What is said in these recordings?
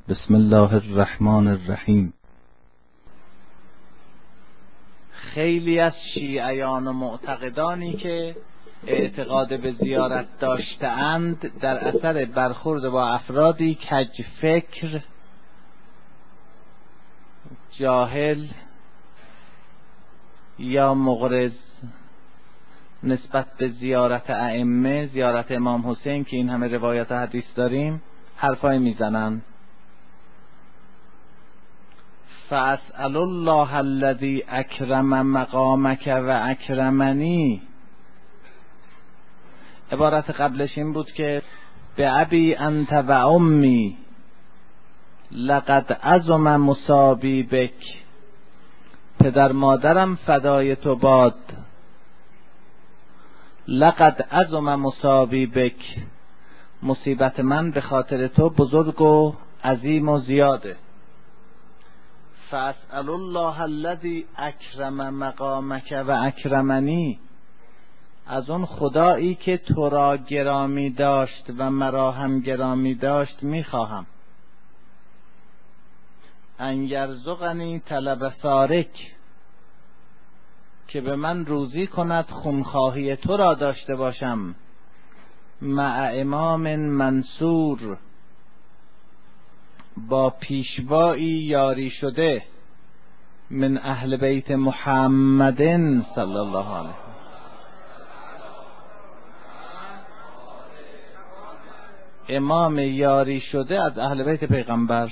بسم الله الرحمن الرحیم. خیلی از شیعیان و معتقدانی که اعتقاد به زیارت داشته‌اند در اثر برخورد با افرادی کج فکر، جاهل یا مغرض نسبت به زیارت ائمه، زیارت امام حسین که این همه روایت حدیث داریم، حرفای میزنن. فاسأل الله الذی اکرم مقامک و اکرمنی. عبارت قبلش این بود که به ابی انت و امی لقد عظم مصابی بک، پدر مادرم فدای تو باد، لقد عظم مصابی بک، مصیبت من به خاطر تو بزرگ و عظیم و زیاده. فاسأل الله الذی اکرم مقامک و اکرمنی، از اون خدایی که تو را گرامی داشت و مرا هم گرامی داشت میخواهم ان یرزقنی طلب ثارک، که به من روزی کند خونخواهی تو را داشته باشم، مع امام منصور، با پیشوایی یاری شده، من اهل بیت محمد صلی الله علیه، امام یاری شده از اهل بیت پیغمبر،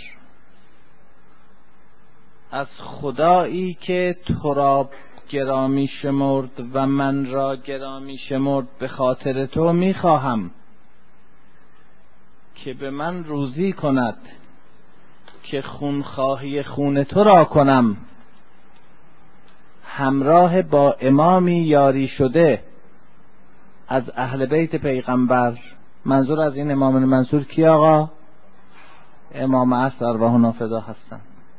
از خدایی که تو را گرامی شمرد و من را گرامی شمرد به خاطر تو میخواهم که به من روزی کند که خونخواهی خون تو را کنم همراه با امامی یاری شده از اهل بیت پیغمبر. منظور از این امام منصور کی آقا؟ امام عصر ارواحنا فدا هستند.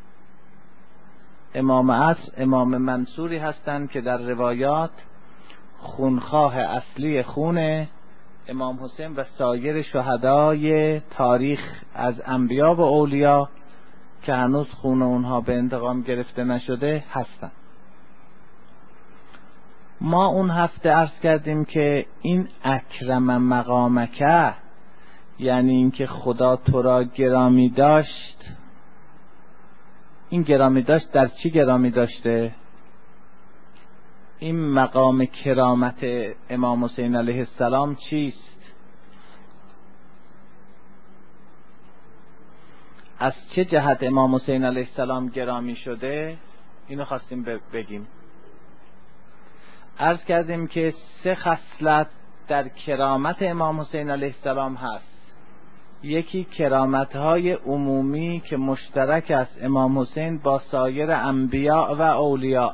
امام عصر امام منصوری هستند که در روایات خونخواه اصلی خون امام حسین و سایر شهدای تاریخ از انبیا و اولیا که هنوز خون اونها به انتقام گرفته نشده هستند. ما اون هفته عرض کردیم که این اکرم مقامکه یعنی اینکه خدا تو را گرامی داشت. این گرامی داشت در چی گرامی داشته؟ این مقام کرامت امام حسین علیه السلام چیست؟ از چه جهت امام حسین علیه السلام گرامی شده؟ اینو خواستیم بگیم. عرض کردیم که 3 خصلت در کرامت امام حسین علیه السلام هست. یکی کرامت‌های عمومی که مشترک است امام حسین با سایر انبیاء و اولیاء.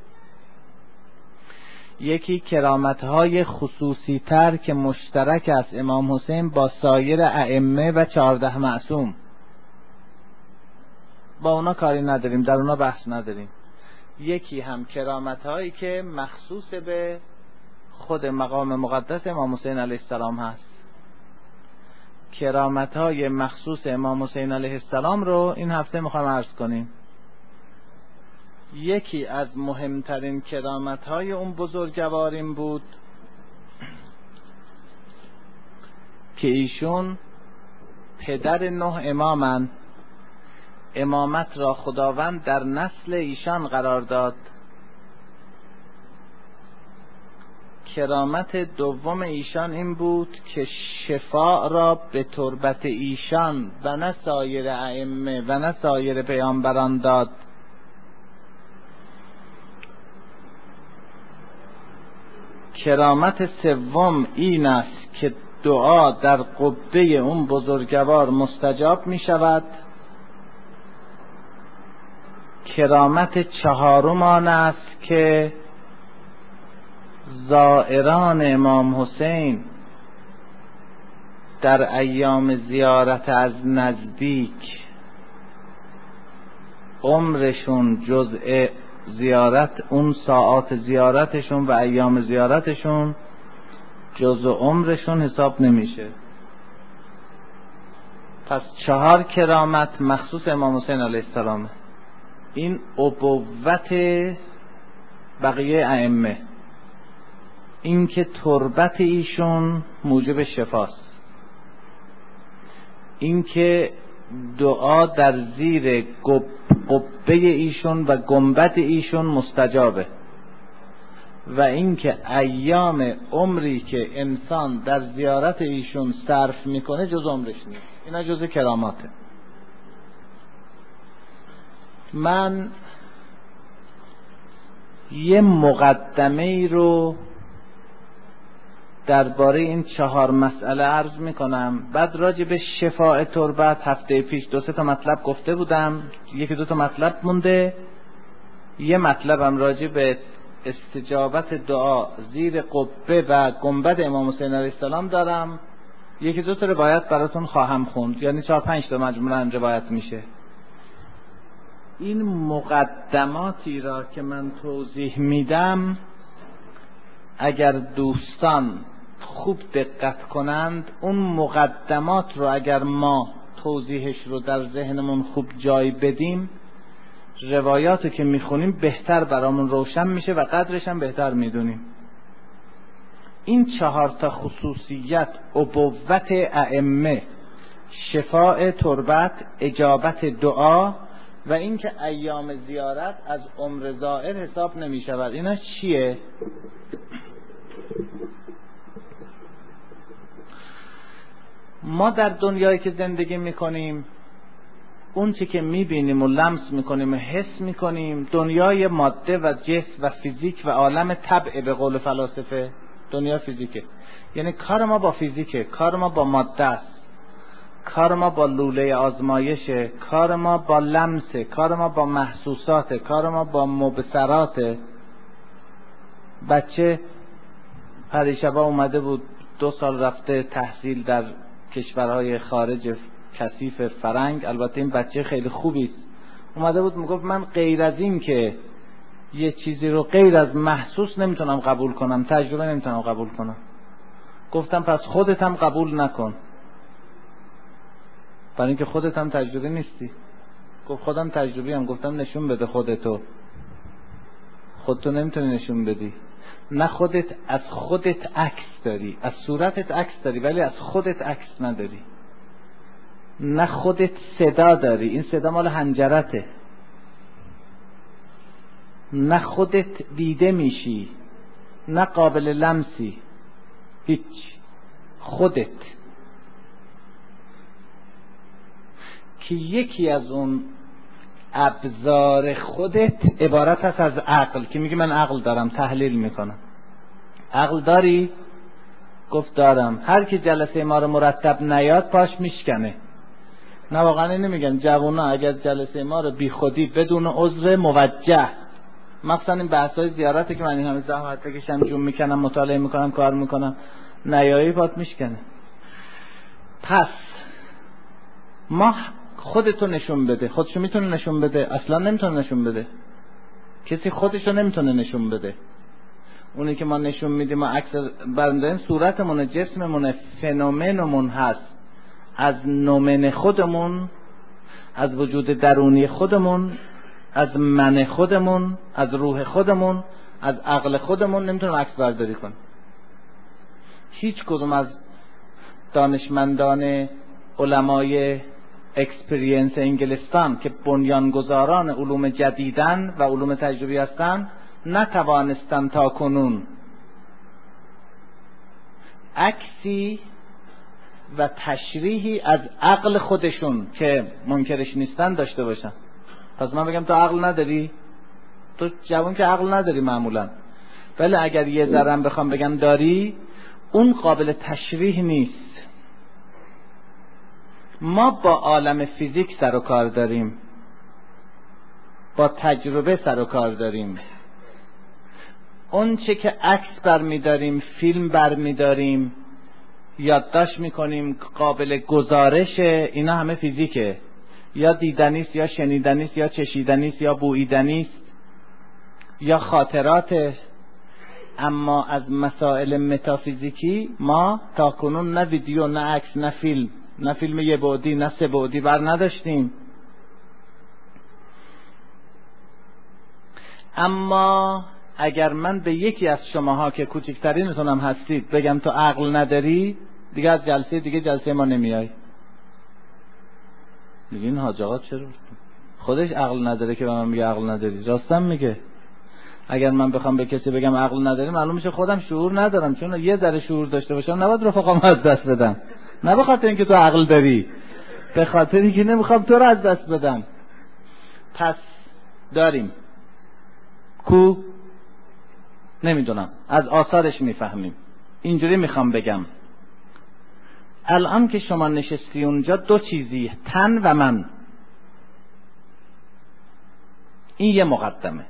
یکی کرامت‌های خصوصی تر که مشترک است امام حسین با سایر ائمه و 14 معصوم. با اونا کاری نداریم، در اونا بحث نداریم. یکی هم کرامت‌هایی که مخصوص به خود مقام مقدس امام حسین علیه السلام هست. کرامت‌های مخصوص امام حسین علیه السلام رو این هفته میخوام عرض کنیم. یکی از مهمترین کرامت‌های اون بزرگوار این بود که ایشون پدر 9 امامن. امامت را خداوند در نسل ایشان قرار داد. کرامت دوم ایشان این بود که شفاء را به تربت ایشان و نه سایر ائمه و نه سایر پیامبران داد. کرامت سوم این است که دعا در قبه اون بزرگوار مستجاب می شود. کرامت چهارم آن است که زائران امام حسین در ایام زیارت از نزدیک عمرشون جزء زیارت، اون ساعات زیارتشون و ایام زیارتشون جزء عمرشون حساب نمیشه. پس 4 کرامت مخصوص امام حسین علیه السلام. این ابوت بقیه ائمه، این که تربت ایشون موجب شفاست، این که دعا در زیر قبه ایشون و گنبد ایشون مستجابه، و این که ایام عمری که انسان در زیارت ایشون صرف میکنه جز عمرش نیست. اینا جز کراماته. من یه مقدمه ای رو درباره این 4 مسئله عرض میکنم، بعد راجع به شفاء تربت هفته پیش 2-3 تا مطلب گفته بودم، 1-2 تا مطلب مونده. یه مطلبم راجع به استجابت دعا زیر قبه و گنبد امام حسین علیه السلام دارم. 1-2 تا روایت براتون خواهم خوند، یعنی 4-5 تا مجموعاً روایت میشه. این مقدماتی را که من توضیح میدم اگر دوستان خوب دقت کنند، اون مقدمات رو اگر ما توضیحش رو در ذهنمون خوب جای بدیم، روایاتو که میخونیم بهتر برامون روشن میشه و قدرش هم بهتر میدونیم. این 4 تا خصوصیت، ابوت ائمه، شفاء تربت، اجابت دعا و این که ایام زیارت از عمر زائر حساب نمیشود، اینا چیه؟ ما در دنیایی که زندگی میکنیم، اون چی که میبینیم و لمس میکنیم و حس میکنیم، دنیای ماده و جسم و فیزیک و عالم طبع، به قول فلاسفه دنیا فیزیکه. یعنی کار ما با فیزیکه، کار ما با ماده است، کار ما با لوله آزمایشه، کار ما با لمسه، کار ما با محسوساته، کار ما با مبصراته. بچه پریشبا اومده بود 2 سال رفته تحصیل در کشورهای خارج کثیف فرنگ، البته این بچه خیلی خوبی است، اومده بود میگفت من غیر از این که یه چیزی رو غیر از محسوس نمیتونم قبول کنم، تجربه نمیتونم قبول کنم. گفتم پس خودت هم قبول نکن، برای اینکه خودت هم تجربه نیستی. گفت خودم تجربی هم. گفتم نشون بده خودتو. خودتو نمیتونی نشون بدی. نه خودت از خودت عکس داری، از صورتت عکس داری ولی از خودت عکس نداری. نه خودت صدا داری، این صدا مال حنجرته. نه خودت دیده میشی، نه قابل لمسی، هیچ. خودت که یکی از اون ابزار خودت عبارت هست از عقل، که میگه من عقل دارم، تحلیل میکنم. عقل داری؟ گفت دارم. هر کی جلسه ما رو مرتب نیاد پاش میشکنه. نه واقعا نمیگم، جوونا اگر جلسه ما رو بی خودی بدون عذر موجه، مثلا این بحثای زیارته که من این همه زحمت بکشم، جون میکنم، مطالعه میکنم، کار میکنم، نیایی پات میشکنه. پس ما خودتو نشون بده. خودشو میتونه نشون بده؟ اصلا نمیتونه نشون بده. کسی خودشو نمیتونه نشون بده. اونی که ما نشون میدیم، ما عکس برمی‌داریم، صورتمون، جسممون، فنومنمون هست. از نومن خودمون، از وجود درونی خودمون، از من خودمون، از روح خودمون، از عقل خودمون نمیتونیم عکس برداری کنیم. هیچ کدوم از دانشمندان علمای اکسپریانس انگلستان که بنیانگذاران علوم جدیدن و علوم تجربی هستن نتوانستن تا کنون عکسی و تشریحی از عقل خودشون که منکرش نیستن داشته باشن. پس من بگم تو عقل نداری؟ تو جوان که عقل نداری معمولا، ولی اگر یه ذرم بخوام بگم داری، اون قابل تشریح نیست. ما با عالم فیزیک سر و کار داریم، با تجربه سر و کار داریم. اون چه که عکس برمی‌داریم، فیلم برمی‌داریم، یادداشت می‌کنیم، قابل گزارشه، اینا همه فیزیکه. یا دیدنیست، یا شنیدنیست، یا چشیدنیست، یا بوییدنیست، یا خاطراته. اما از مسائل متافیزیکی ما تا کنون نه ویدیو، نه عکس، نه فیلم، نه فیلم یه بعدی نه سه بعدی بر نداشتیم. اما اگر من به یکی از شماها که کوچکترینتونم هستید بگم تو عقل نداری، دیگه از جلسه ما نمیای. میگین حاج آقا چرا خودش عقل نداره که به من میگه عقل نداری؟ راستم میگه. اگر من بخوام به کسی بگم عقل نداری، معلوم میشه خودم شعور ندارم، چون یه ذره شعور داشته باشم نباید رفقام از دست بدم. نه به خاطر اینکه تو عقل داری، به خاطر اینکه نمیخوام تو رو از دست بدم. پس داریم کو نمیدونم، از آثارش میفهمیم. اینجوری میخوام بگم الان که شما نشستی اونجا دو چیزی، تن و من. این یه مقدمه.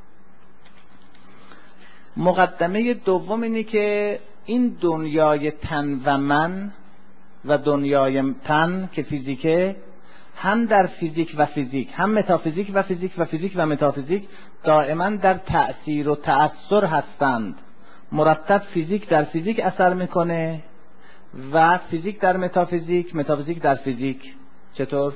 مقدمه دوم اینه که این دنیای تن و من و دنیای تن که فیزیکه، هم در فیزیک و فیزیک، هم متافیزیک و فیزیک و فیزیک و متافیزیک دائما در تأثیر و تأثر هستند. مرتب فیزیک در فیزیک اثر میکنه و فیزیک در متافیزیک، متافیزیک در فیزیک. چطور؟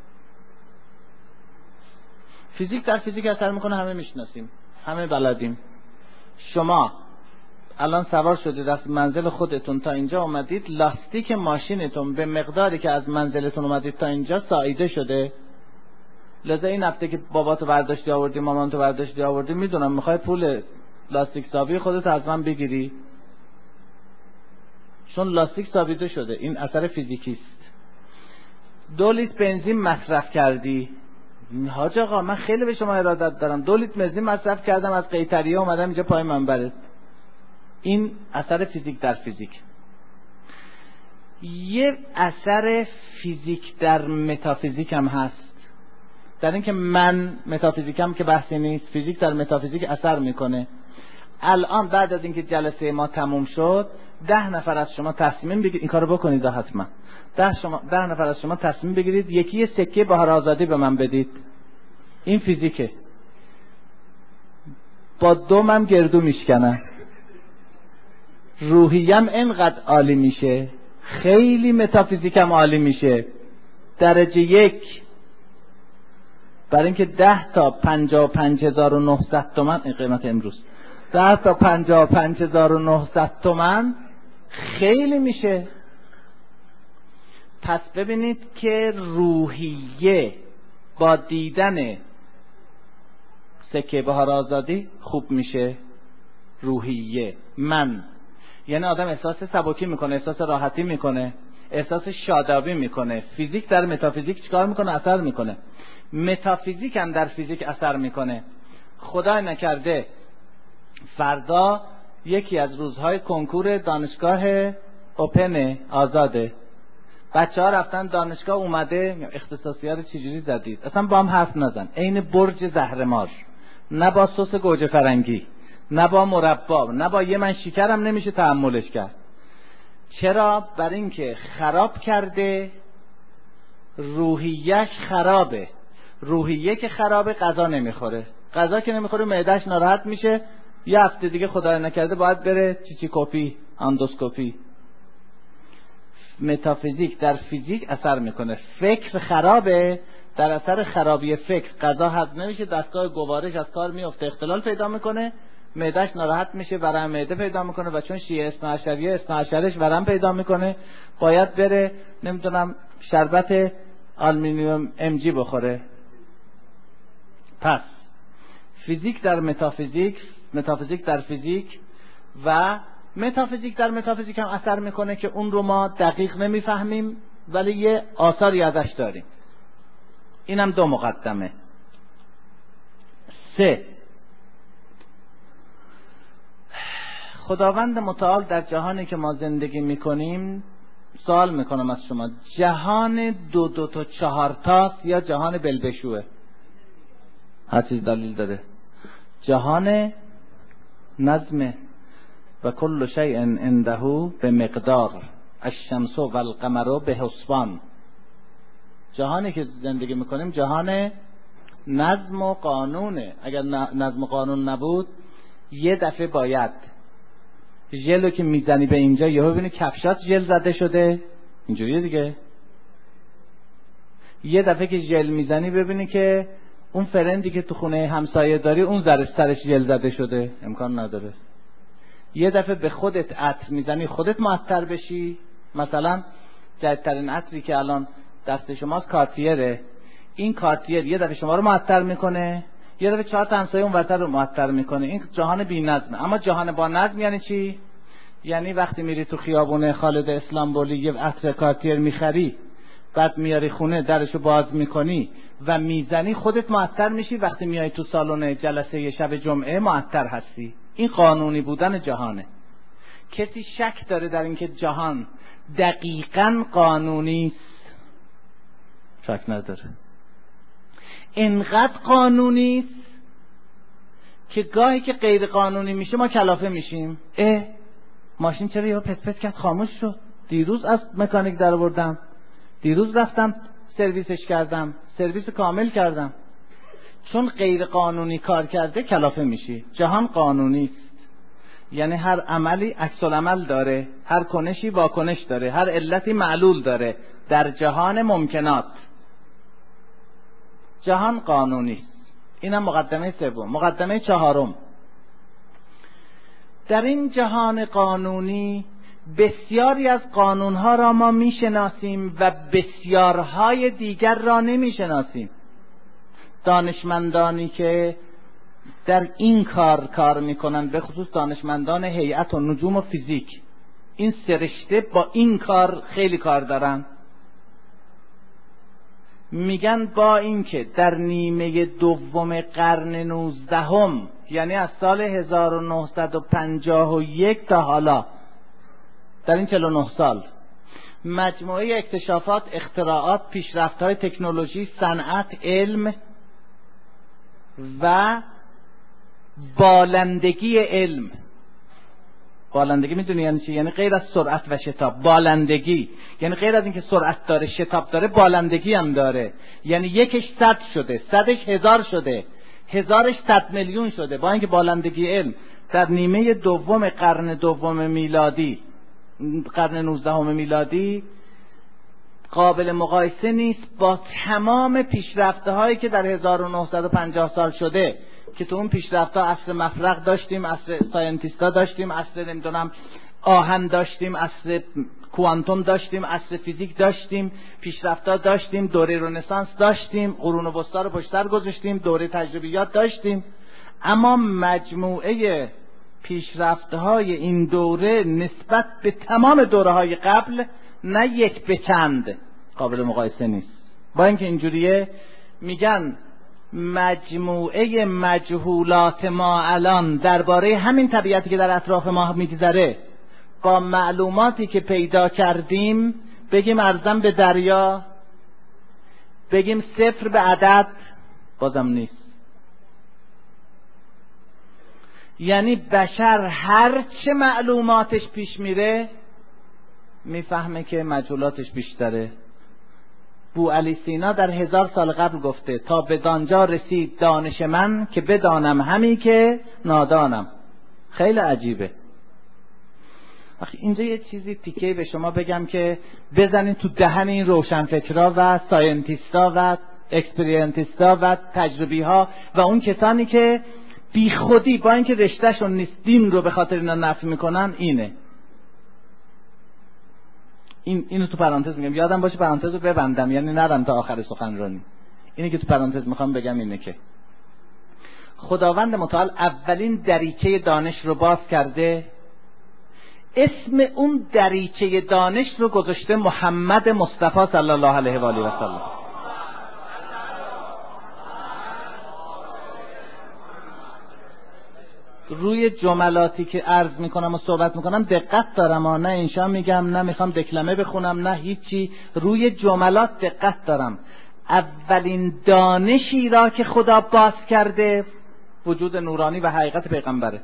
فیزیک در فیزیک اثر میکنه، همه میشناسیم، همه بلدیم. شما الان سوار شدید از منزل خودتون تا اینجا اومدید، لاستیک ماشینتون به مقداری که از منزلتون اومدید تا اینجا ساییده شده. لذا این هفته که باباتو برداشتی آوردی، مامانتو برداشتی آوردی، میدونم میخوای پول لاستیک سابی خودت از من بگیری، چون لاستیک سابیده شده. این اثر فیزیکی است. 2 لیتر بنزین مصرف کردی. حاج آقا من خیلی به شما ارادت دارم، 2 لیتر بنزین مصرف کردم از قیطریه اومدم اینجا پای منبرت. این اثر فیزیک در فیزیک. یه اثر فیزیک در متافیزیک هم هست، در اینکه من متافیزیکم که بحثی نیست، فیزیک در متافیزیک اثر میکنه. الان بعد از اینکه جلسه ما تموم شد 10 نفر از شما تصمیم بگیرید، این کارو بکنید حتما. 10 نفر از شما تصمیم بگیرید یکی سکه بهار آزادی به من بدید. این فیزیکه. با دومم گردو میشکنن. روحیم انقدر عالی میشه، خیلی متافیزیکم عالی میشه. درجه 1 برای اینکه 10 تا 55900 تومان قیمت امروز، 10 تا 55900 تومان خیلی میشه. پس ببینید که روحیه با دیدن سکه بهار آزادی خوب میشه. روحیه من، یعنی آدم احساس سبکی میکنه، احساس راحتی میکنه، احساس شادابی میکنه. فیزیک در متافیزیک چیکار میکنه؟ اثر میکنه. متافیزیک هم در فیزیک اثر میکنه. خدای نکرده فردا یکی از روزهای کنکور دانشگاه اوپن آزاده، بچه‌ها رفتن دانشگاه، اومده اختصاصیات چجوری زدید؟ اصلا با هم حرف نزن. عین برج زهرمار، نه با سس گوجه فرنگی، نه با مربا، نه با یه من شکرم نمیشه تحملش کرد. چرا؟ برای اینکه خراب کرده، روحیه‌اش خرابه. روحیه که خرابه غذا نمیخوره، غذا که نمیخوره معده‌اش ناراحت میشه، یه هفته دیگه خدای نکرده باید بره چیچیکوپی، اندوسکوپی. متافیزیک در فیزیک اثر میکنه. فکر خرابه، در اثر خرابی فکر غذا هضم نمیشه، دستگاه گوارش از کار میفته، اختلال پیدا میکنه، معده‌اش ناراحت میشه، ورم معده پیدا میکنه و چون شیعه اثناعشریش ورم پیدا میکنه باید بره نمیدونم شربت آلومینیوم ام جی بخوره. پس فیزیک در متافیزیک، متافیزیک در فیزیک و متافیزیک در متافیزیک هم اثر میکنه که اون رو ما دقیق نمیفهمیم ولی یه آثاری ازش داریم. اینم 2 مقدمه. 3. خداوند متعال در جهانی که ما زندگی میکنیم، سوال میکنم از شما، جهان 2 تا 4 تاست یا جهان بلبشوه؟ هر چیز دلیل داره. جهان نظمه و کل شیء عنده به مقدار، الشمس و القمر به حسبان. جهانی که زندگی میکنیم جهان نظم و قانونه. اگر نظم و قانون نبود یه دفعه باید ژلو که میزنی به اینجا یهو ببینی کفشات ژل زده شده، اینجوریه دیگه، یه دفعه که ژل میزنی ببینی که اون فرندی که تو خونه همسایه داری اون سرش ژل زده شده، امکان نداره. یه دفعه به خودت عطر میزنی خودت معطر بشی. مثلا جدیدترین عطری که الان دست شماست کارتیره. این کارتیر یه دفعه شما رو معطر میکنه، یه دفعه 4 تا همسایه اون ورتر رو معطر میکنه. این جهان بی نظمه. اما جهان با نظم یعنی چی؟ یعنی وقتی میری تو خیابون خالد اسلامبولی یه عطر کارتیر میخری، بعد میاری خونه درشو باز میکنی و میزنی خودت معطر میشی. وقتی میای تو سالن جلسه شب جمعه معطر هستی. این قانونی بودن جهانه. کسی شک داره در اینکه جهان دقیقاً قانونی است؟ شک نداره. اینقدر قانونی است که گاهی که غیر قانونی میشه ما کلافه میشیم. ماشین چرا یهو پت پت کرد خاموش شد؟ دیروز از مکانیک در آوردم، دیروز رفتم سرویسش کردم، سرویس کامل کردم. چون غیر قانونی کار کرده کلافه میشی. جهان قانونی است. یعنی هر عملی عکس العمل داره، هر کنشی واکنش داره، هر علتی معلول داره. در جهان ممکنات جهان قانونی است. اینم مقدمه سوم. مقدمه چهارم، در این جهان قانونی بسیاری از قانونها را ما میشناسیم و بسیارهای دیگر را نمیشناسیم. دانشمندانی که در این کار میکنن، به خصوص دانشمندان هیئت و نجوم و فیزیک، این سرشته با این کار خیلی کار دارن. میگن با اینکه در نیمه دوم قرن 19 یعنی از سال 1951 تا حالا، در این 49 سال مجموعه اکتشافات، اختراعات، پیشرفت‌های تکنولوژی، صنعت، علم و بالندگی علم. بالندگی میدونی یعنی چی؟ یعنی غیر از سرعت و شتاب. بالندگی یعنی غیر از اینکه سرعت داره، شتاب داره، بالندگی هم داره. یعنی یکش 100 شده، 100ش 1000 شده، 1000ش 100 میلیون شده. با اینکه بالندگی علم در نیمه دوم قرن دوم میلادی، قرن 19 میلادی، قابل مقایسه نیست با تمام پیشرفت‌هایی که در 1950 سال شده، که تو اون پیشرفت‌ها عصر مفرغ داشتیم، عصر ساینتیستا داشتیم، عصر نمیدونم آهن داشتیم، عصر کوانتوم داشتیم، عصر فیزیک داشتیم، پیشرفت‌ها داشتیم، دوره رنسانس داشتیم، قرون وسطا رو پشت سر گذاشتیم، دوره تجربیات داشتیم. اما مجموعه پیشرفت‌های این دوره نسبت به تمام دوره‌های قبل نه یک به چند قابل مقایسه نیست. با اینکه اینجوریه، میگن مجموعه مجهولات ما الان درباره همین طبیعتی که در اطراف ما میگذره با معلوماتی که پیدا کردیم، بگیم ارزم به دریا، بگیم صفر به عدد، بازم نیست. یعنی بشر هر چه معلوماتش پیش میره میفهمه که مجهولاتش بیشتره. بوعلی سینا در 1000 سال قبل گفته تا به دانجا رسید دانش من که بدانم همی که نادانم. خیلی عجیبه. اینجا یه چیزی تیکه به شما بگم که بزنین تو دهن این روشنفکرها و ساینتیستا و اکسپریانتیستا و تجربی ها و اون کسانی که بی خودی با اینکه رشتهشون نیست دین رو به خاطر اینا نفی میکنن. اینو تو پرانتز میگم، یادم باشه پرانتز رو ببندم، یعنی نرم تا آخر سخنرانی. اینی که تو پرانتز میخوام بگم اینه که خداوند متعال اولین دریچه دانش رو باز کرده، اسم اون دریچه دانش رو گذاشته محمد مصطفی صلی الله علیه و آله و سلم. روی جملاتی که عرض میکنم و صحبت میکنم دقت دارم، نه انشا میگم، نه میخوام دکلمه بخونم، نه هیچی. روی جملات دقت دارم. اولین دانشی را که خدا باز کرده وجود نورانی و حقیقت پیغمبره.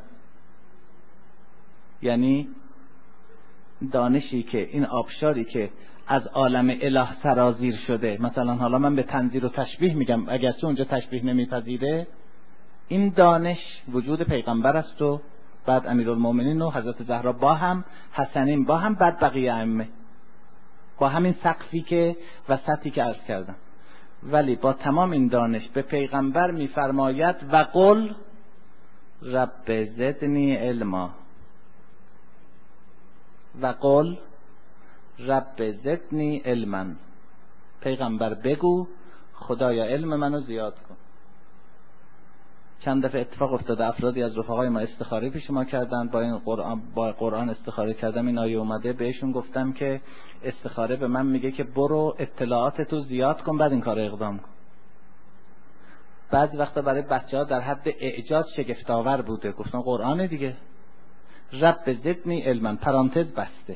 یعنی دانشی که این آبشاری که از عالم اله سرازیر شده، مثلا حالا من به تنزیر و تشبیه میگم اگرچه اونجا تشبیه نمیپذیره، این دانش وجود پیغمبر است و بعد امیرالمومنین و حضرت زهرا با هم، حسنین با هم، بعد بقیه ائمه با همین سقفی که وسطی که عرض کردم. ولی با تمام این دانش به پیغمبر میفرماید و قل رب زدنی علما، و قل رب زدنی علما. پیغمبر بگو خدایا علم منو زیاد کن. چند دفعه اتفاق افتاده افرادی از رفقای ما استخاره پیش ما کردن، با قرآن استخاره کردم، این آیه اومده، بهشون گفتم که استخاره به من میگه که برو اطلاعاتتو زیاد کن بعد این کار اقدام کن. بعضی وقتا برای بچه‌ها در حد اعجاز شگفت‌آور بوده، گفتم قرآن دیگه. رب زدنی علما، پرانتز بسته.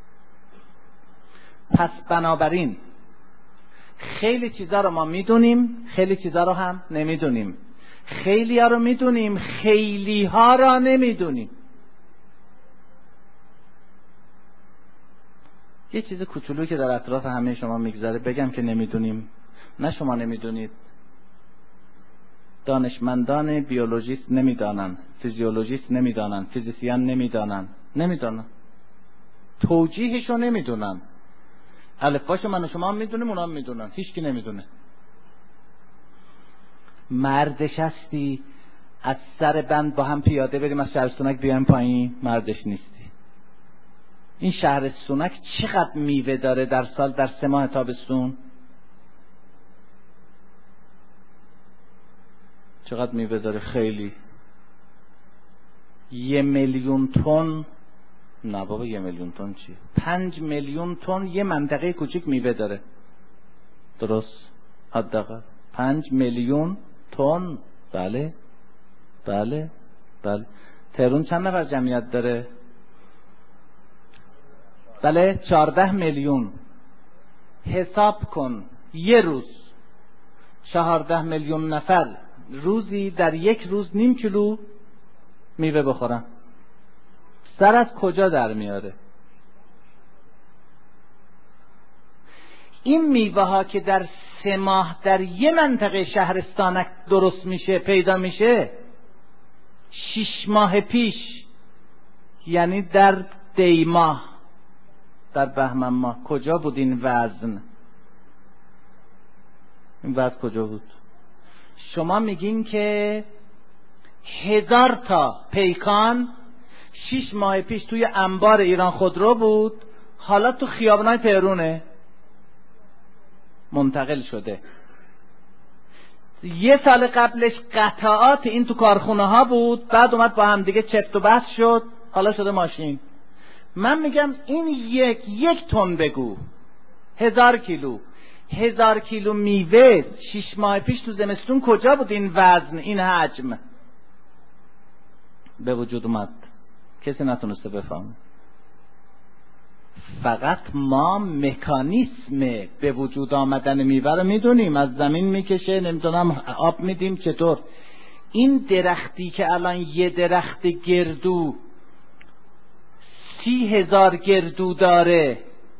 پس بنابراین خیلی چیزا رو ما میدونیم، خیلی چیزا رو هم نمیدونیم. خیلی ها رو میدونیم، خیلی ها را نمیدونیم. یه چیز کوچولویی که در اطراف همه شما میگذره بگم که نمیدونیم. نه شما نمیدونید، دانشمندان بیولوژیست نمیدانن، فیزیولوژیست نمیدانن، فیزیسیان نمیدانن، توجیهشو نمیدونن. الفباشو من و شما میدونیم، اونا میدونن، هیچ کی نمیدونه. مردش هستی از سر بند با هم پیاده بریم از شهر سونک بیایم پایین؟ مردش نیستی. این شهر سونک چقدر میوه داره در سال، در 3 ماه تابستون؟ چقدر میوه داره؟ خیلی. 1 میلیون تن، نه بابا 1 میلیون تن چیه؟ 5 میلیون تن یه منطقه کوچیک میوه داره. درست؟ حداقل 5 میلیون تن. بله. تهران چند نفر جمعیت داره؟ بله 14 میلیون. حساب کن یه روز 14 میلیون نفر روزی در یک روز نیم کیلو میوه بخورن. سر از کجا در میاره؟ این میوه ها که در 3 ماه در یه منطقه شهرستانک درست میشه، پیدا میشه، 6 ماه پیش، یعنی در دی ماه، در بهمن ماه کجا بود این وزن؟ این وزن کجا بود؟ شما میگین که 1000 تا پیکان 6 ماه پیش توی انبار ایران خودرو بود، حالا تو خیابانای تهرونه منتقل شده. 1 سال قبلش قطعات این تو کارخونه ها بود، بعد اومد با هم دیگه چفت و بست شد، حالا شده ماشین. من میگم این یک تن بگو، 1000 کیلو. 1000 کیلو میوه 6 ماه پیش تو زمستون کجا بود این وزن، این حجم به وجود اومد؟ کسی نتونسته بفهمه. فقط ما مکانیسم به وجود آمدن میوه رو میدونیم، از زمین میکشه، نمیدونم آب میدیم چطور. این درختی که الان یه درخت گردو 30,000 گردو داره،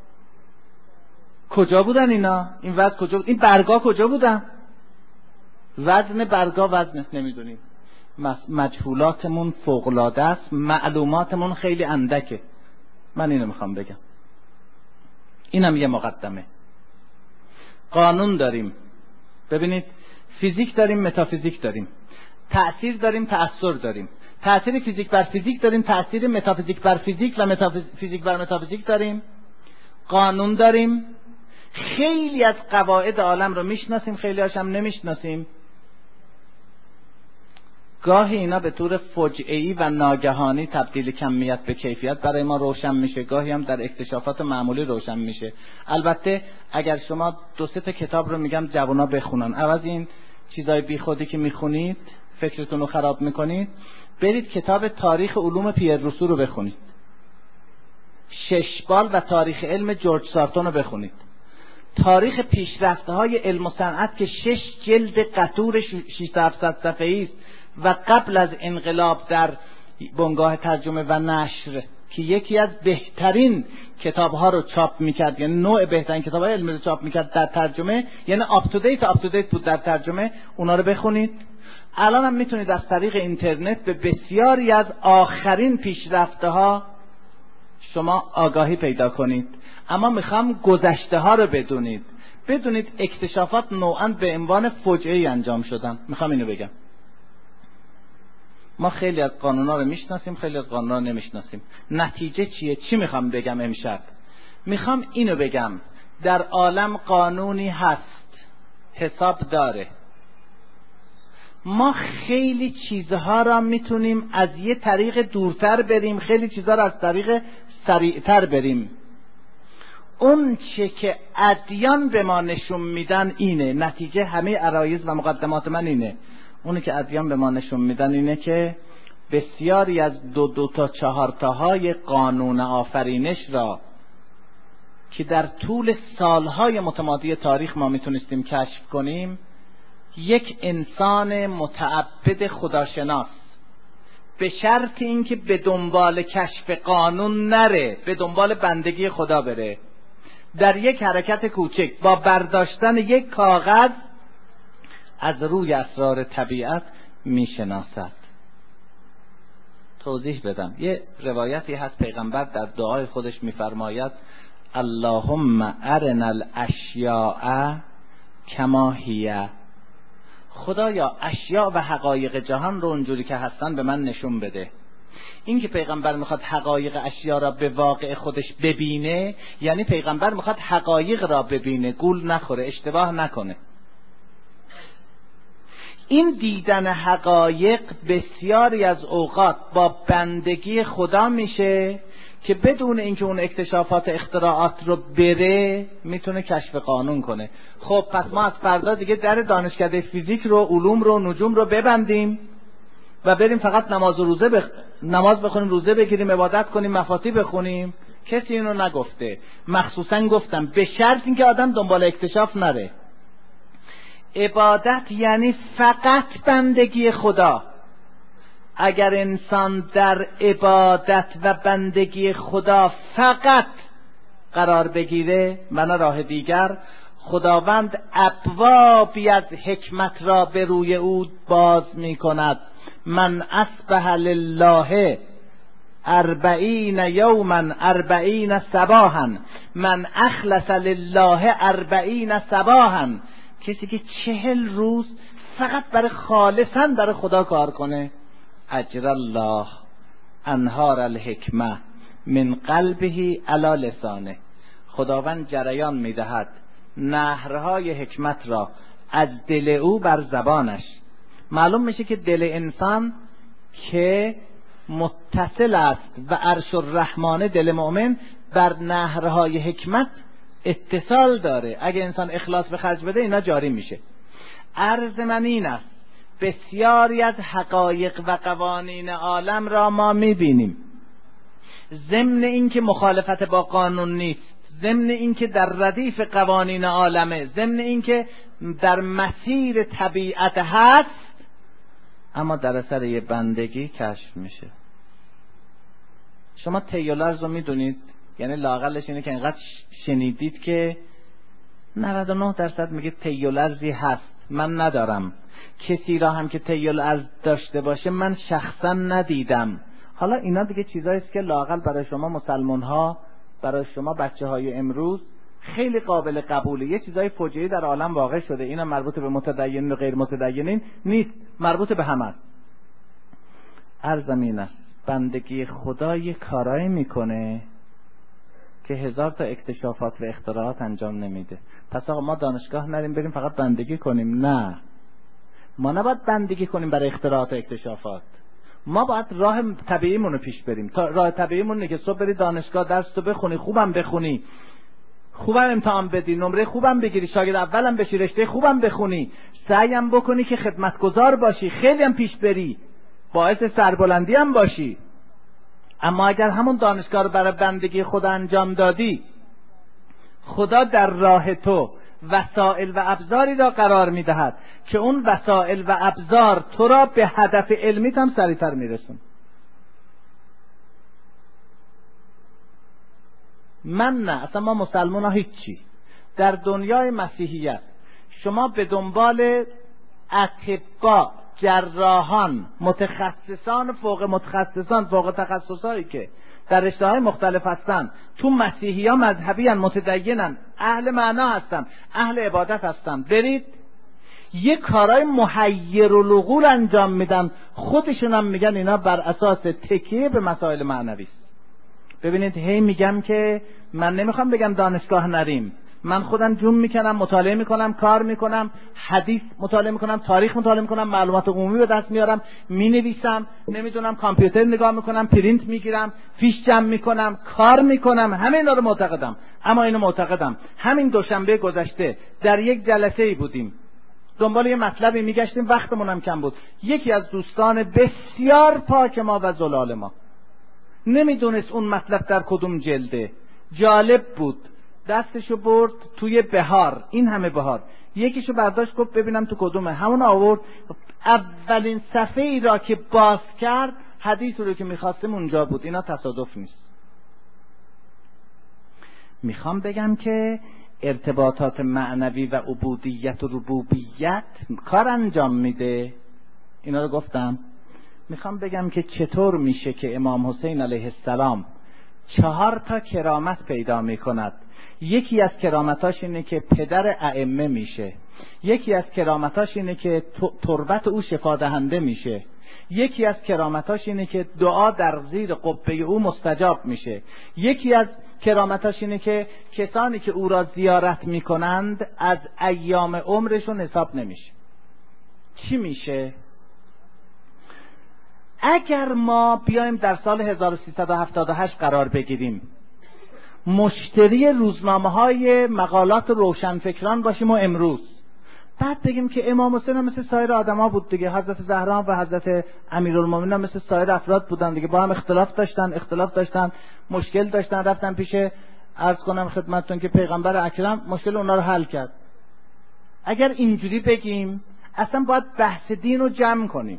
کجا بودن اینا؟ این وزن کجا بود؟ این برگا کجا بودن؟ وزن برگا وزن نمیدونیم. مجهولاتمون فوق‌العاده است، معلوماتمون خیلی اندکه. من اینو میخوام بگم. اینم یه مقدمه. قانون داریم. ببینید، فیزیک داریم، متافیزیک داریم. تأثیر داریم، تأثیر داریم. تأثیر فیزیک بر فیزیک داریم، تأثیر متافیزیک بر فیزیک و متافیزیک بر متافیزیک داریم. قانون داریم. خیلی از قواعد عالم رو میشناسیم، خیلی هاش هم نمیشناسیم. گاهی اینا به طور فجعه‌ای و ناگهانی تبدیل کمیت به کیفیت برای ما روشن میشه، گاهی هم در اکتشافات معمولی روشن میشه. البته اگر شما 2-3 تا کتاب رو میگم جوانا بخونن، عوض این چیزای بیخودی که میخونید فکرتون رو خراب میکنید، برید کتاب تاریخ علوم پیر روسو رو بخونید، 6 بال و تاریخ علم جورج سارتون رو بخونید، تاریخ پیشرفته های علم و صنعت که 6 جلد قطور 600 صفحه‌ای است و قبل از انقلاب در بنگاه ترجمه و نشر که یکی از بهترین کتاب‌ها رو چاپ می‌کرد، یعنی نوع بهترین کتاب‌های علمی رو چاپ می‌کرد در ترجمه، یعنی آپ تو دیت بود در ترجمه، اونا رو بخونید. الان هم میتونید از طریق اینترنت به بسیاری از آخرین پیشرفته‌ها شما آگاهی پیدا کنید. اما میخوام گذشته ها رو بدونید. بدونید اکتشافات نوعاً به عنوان فجعه‌ای انجام شدن. میخوام اینو بگم، ما خیلی از قانونا رو میشناسیم، خیلی از قانونا رو نمیشناسیم. نتیجه چیه؟ چی میخوام بگم امشب؟ میخوام اینو بگم در عالم قانونی هست، حساب داره. ما خیلی چیزها را میتونیم از یه طریق دورتر بریم، خیلی چیزها را از طریق سریعتر بریم. اون چه که ادیان به ما نشون میدن اینه، نتیجه همه عرایض و مقدمات من اینه. اونی که ادیان به ما نشون میدن اینه که بسیاری از دو تا 4 تاهای قانون آفرینش را که در طول سالهای متمادی تاریخ ما میتونستیم کشف کنیم، یک انسان متعبد خداشناس به شرط اینکه به دنبال کشف قانون نره، به دنبال بندگی خدا بره، در یک حرکت کوچک با برداشتن یک کاغذ از روی اسرار طبیعت میشناسد. توضیح بدم. یه روایتی هست پیغمبر در دعای خودش میفرماید اللهم ارنا الاشیاء کما هی. خدایا اشیاء و حقایق جهان رو اونجوری که هستن به من نشون بده. این که پیغمبر میخواد حقایق اشیاء را به واقع خودش ببینه، یعنی پیغمبر میخواد حقایق را ببینه، گول نخوره، اشتباه نکنه. این دیدن حقایق بسیاری از اوقات با بندگی خدا میشه که بدون اینکه اون اکتشافات اختراعات رو بره میتونه کشف قانون کنه. خب پس ما از فردا دیگه در دانشکده فیزیک رو، علوم رو، نجوم رو ببندیم و بریم فقط نماز بخونیم، روزه بگیریم، عبادت کنیم، مفاتی بخونیم؟ کسی اینو نگفته. مخصوصا گفتم به شرط اینکه آدم دنبال اکتشاف نره. عبادت یعنی فقط بندگی خدا. اگر انسان در عبادت و بندگی خدا فقط قرار بگیره و نه راه دیگر، خداوند ابوابی از حکمت را به روی او باز می کند. من اصبح لله 40 یوما 40 صباحا، من اخلص لله 40 صباحا. کسی که 40 روز فقط برای خالصا برای خدا کار کنه، اجر الله انهار الحکمه من قلبه علی لسانه. خداوند جریان میدهد نهرهای حکمت را از دل او بر زبانش. معلوم میشه که دل انسان که متصل است و عرش الرحمن، دل مؤمن، بر نهرهای حکمت اتصال داره. اگه انسان اخلاص به خرج بده اینا جاری میشه. عرض من این است بسیاری از حقایق و قوانین عالم را ما میبینیم، ضمن اینکه مخالفت با قانون نیست، ضمن اینکه در ردیف قوانین عالمه، ضمن اینکه در مسیر طبیعت هست، اما در اثر یه بندگی کشف میشه. شما تیولرز رو میدونید؟ یعنی لااقلش اینه که اینقدر شنیدید که 99% میگه تیولرزی هست، من ندارم. کسی را هم که تیولرز داشته باشه من شخصا ندیدم. حالا اینا دیگه چیزایی است که لااقل برای شما مسلمان ها، برای شما بچه های امروز خیلی قابل قبوله. یه چیزای فجیعی در عالم واقع شده، اینا مربوط به متدینین و غیر متدینین نیست، مربوط به همه است. عرضم این است بندگی خدا یه کارایی میکنه که 1000 تا اکتشافات و اختراعات انجام نمیده. پس آقا ما دانشگاه نریم بریم فقط بندگی کنیم؟ نه، ما نباید بندگی کنیم برای اختراعات و اکتشافات. ما باید راه طبیعیمون رو پیش بریم. راه طبیعیمون اینه که صبح بری دانشگاه، درس تو بخونی، خوبم بخونی، خوبم امتحان بدی، نمره خوبم بگیری، شاگرد اولم بشی، رشته خوبم بخونی، سعیم بکنی که خدمتگزار باشی، خیلی هم پیش بری، باعث سربلندی هم باشی. اما اگر همون دانشگاه رو برای بندگی خدا انجام دادی، خدا در راه تو وسائل و ابزاری را قرار میدهد که اون وسائل و ابزار تو را به هدف علمیت هم سریعتر میرسون. من نه، اصلا ما مسلمان ها هیچی. در دنیای مسیحیت شما به دنبال اطباء، جراحان، متخصصان، فوق متخصصان، فوق تخصصایی که در رشته‌های مختلف هستن، تو مسیحی‌ها مذهبی‌ان، متدینن، اهل معنا هستن، اهل عبادت هستن، برید یه کارهای محیرالعقول انجام میدن، خودشون هم میگن اینا بر اساس تکیه به مسائل معنوی است. ببینید هی میگم که من نمیخوام بگم دانشگاه نریم، من خودم جون میکنم، مطالعه میکنم، کار میکنم، حدیث مطالعه میکنم، تاریخ مطالعه میکنم، معلومات عمومی به دست میارم، مینویسم، نمیدونم کامپیوتر نگاه میکنم، پرینت میگیرم، فیش جمع میکنم، کار میکنم، همه اینا رو معتقدم. اما اینو معتقدم همین دوشنبه گذشته در یک جلسه ای بودیم، دنبال یه مطلبی میگشتیم، وقتمون هم کم بود. یکی از دوستان بسیار پاک ما و زلال ما نمیدونست اون مطلب در کدوم جلده، جالب بود، دستشو برد توی بهار، این همه بهار، یکیشو برداشت گفت ببینم تو کدومه، همون آورد، اولین صفحه ای را که باز کرد حدیثی رو که میخواستیم اونجا بود. اینا تصادف نیست. میخوام بگم که ارتباطات معنوی و عبودیت و ربوبیت کار انجام میده، اینا رو گفتم. میخوام بگم که چطور میشه که امام حسین علیه السلام 4 کرامت پیدا میکند. یکی از کرامتاش اینه که پدر ائمه میشه، یکی از کرامتاش اینه که تربت او شفا دهنده میشه، یکی از کرامتاش اینه که دعا در زیر قبه او مستجاب میشه، یکی از کرامتاش اینه که کسانی که او را زیارت میکنند از ایام عمرشون حساب نمیشه. چی میشه؟ اگر ما بیایم در سال 1378 قرار بگیریم، مشتری روزنامه‌های مقالات روشنفکران باشیم و امروز بعد بگیم که امام حسین هم مثل سایر آدم‌ها بود دیگه، حضرت زهرا و حضرت امیرالمومنین هم مثل سایر افراد بودن دیگه، با هم اختلاف داشتن، مشکل داشتن، رفتن پیش، عرض کنم خدمتتون که پیغمبر اکرم مشکل اونا رو حل کرد. اگر اینجوری بگیم اصلا باید بحث دین رو جمع کنیم.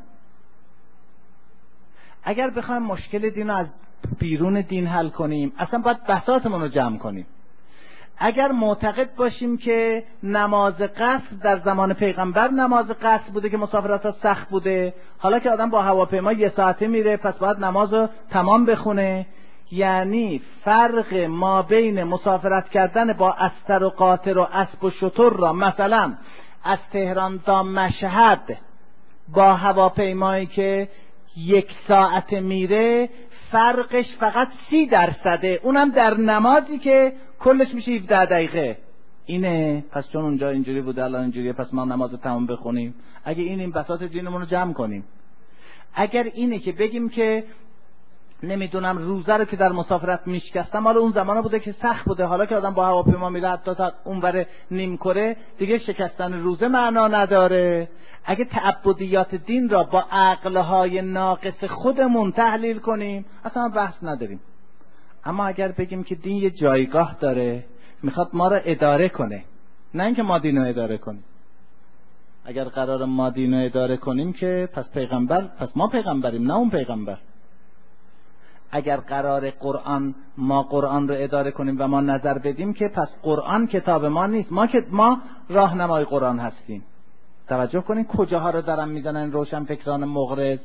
اگر بخوایم مشکل دین رو از بیرون دین حل کنیم اصلا باید بحثاتمون رو جمع کنیم. اگر معتقد باشیم که نماز قصر در زمان پیغمبر نماز قصر بوده که مسافرت‌ها سخت بوده، حالا که آدم با هواپیما 1 ساعته میره پس باید نماز رو تمام بخونه، یعنی فرق ما بین مسافرت کردن با استر و قاطر و اسب و شتر را مثلا از تهران تا مشهد با هواپیمایی که 1 ساعته میره فرقش فقط 30%، اونم در نمازی که کلش میشه 17 دقیقه. اینه پس چون اونجا اینجوری بوده الان اینجوریه پس ما نماز تمام بخونیم. اگه این بساط دینمون رو جمع کنیم، اگر اینه که بگیم که نمیدونم روزه رو که در مسافرت میشکستم حالا اون زمانه بوده که سخت بوده، حالا که آدم با هواپیما میره حتی تا اونور نیم کره دیگه شکستن روزه معنا نداره. اگه تعبدیات دین را با عقلهای ناقص خودمون تحلیل کنیم اصلا بحث نداریم. اما اگر بگیم که دین یه جایگاه داره میخواد ما را اداره کنه، نه اینکه ما دین رو اداره کنیم. اگر قرار ما دین رو اداره کنیم که پس ما پیغمبریم نه اون پیغمبر. اگر قرار ما قرآن رو اداره کنیم و ما نظر بدیم که پس قرآن کتاب ما نیست، ما راهنمای قرآن هستیم. توجه کنین کجاها رو دارن میزنن روشنفکران مغرض.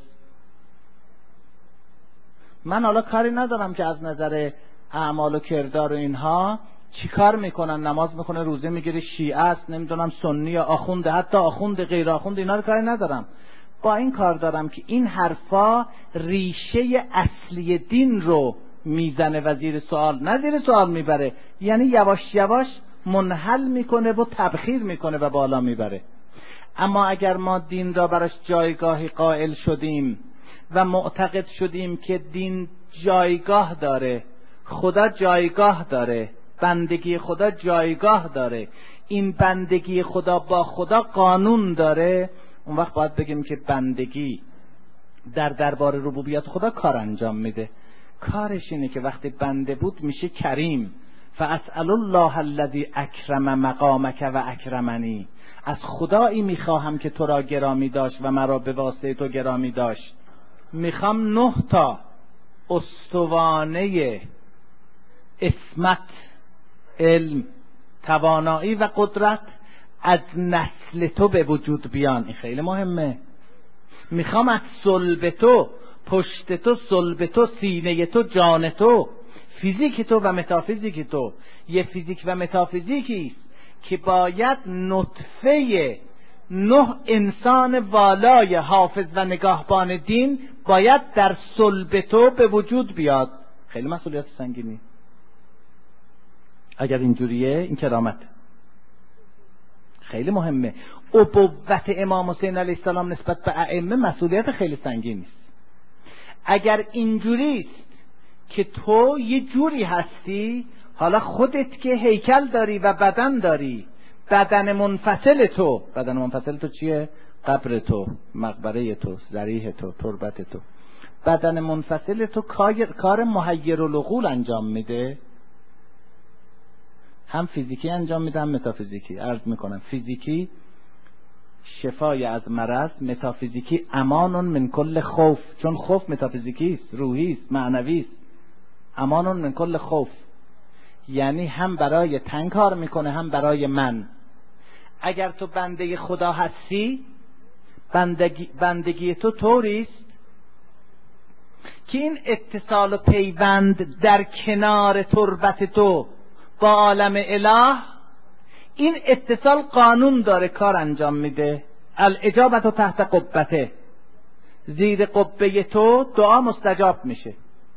من حالا کاری ندارم که از نظر اعمال و کردار و اینها چی کار میکنن، نماز میکنه، روزه میگیره، شیعه است، نمیدونم سنی یا آخونده، حتی آخونده غیر آخونده، اینا رو کاری ندارم. با این کار دارم که این حرفا ریشه اصلی دین رو میزنه و زیر سوال میبره، یعنی یواش یواش منحل میکنه و تبخیر میکنه و بالا میبره. اما اگر ما دین را براش جایگاهی قائل شدیم و معتقد شدیم که دین جایگاه داره، خدا جایگاه داره، بندگی خدا جایگاه داره، این بندگی خدا با خدا قانون داره، اون وقت باید بگیم که بندگی در دربار ربوبیت خدا کار انجام میده. کارش اینه که وقتی بنده بود میشه کریم. فاسأل الله الذی اکرم مقامک و اکرمنی. از خدایی میخواهم که تو را گرامی داشت و مرا به واسطه تو گرامی داشت. میخوام 9 استوانه عصمت، علم، توانایی و قدرت از نسل تو به وجود بیان. این خیلی مهمه. میخوام از صلب تو پشت تو، صلب تو، سینه تو، جان تو، فیزیک تو و متافیزیک تو. یه فیزیک و متافیزیکی است که باید نطفه 9 انسان والای حافظ و نگاهبان دین باید در صلب تو به وجود بیاد. خیلی مسئولیت سنگینی. اگر اینجوریه این کرامت خیلی مهمه. ابوت امام حسین علیه السلام نسبت به ائمه مسئولیت خیلی سنگینی است. اگر اینجوریست که تو یه جوری هستی، حالا خودت که هیکل داری و بدن داری، بدن منفصل تو چیه؟ قبر تو، مقبره تو، ضریح تو، تربت تو. بدن منفصل تو کار محیر العقول انجام میده، هم فیزیکی انجام میده هم متافیزیکی. عرض میکنم فیزیکی شفای از مرض، متافیزیکی امان من کل خوف، چون خوف متافیزیکی است، روحی است، معنوی است. امان من کل خوف یعنی هم برای تن کار میکنه هم برای من. اگر تو بنده خدا هستی، بندگی تو طوریست که این اتصال و پیوند در کنار تربت تو با عالم اله، این اتصال قانون داره، کار انجام میده. الاجابت تحت قبته، زیر قبه تو دعا مستجاب میشه.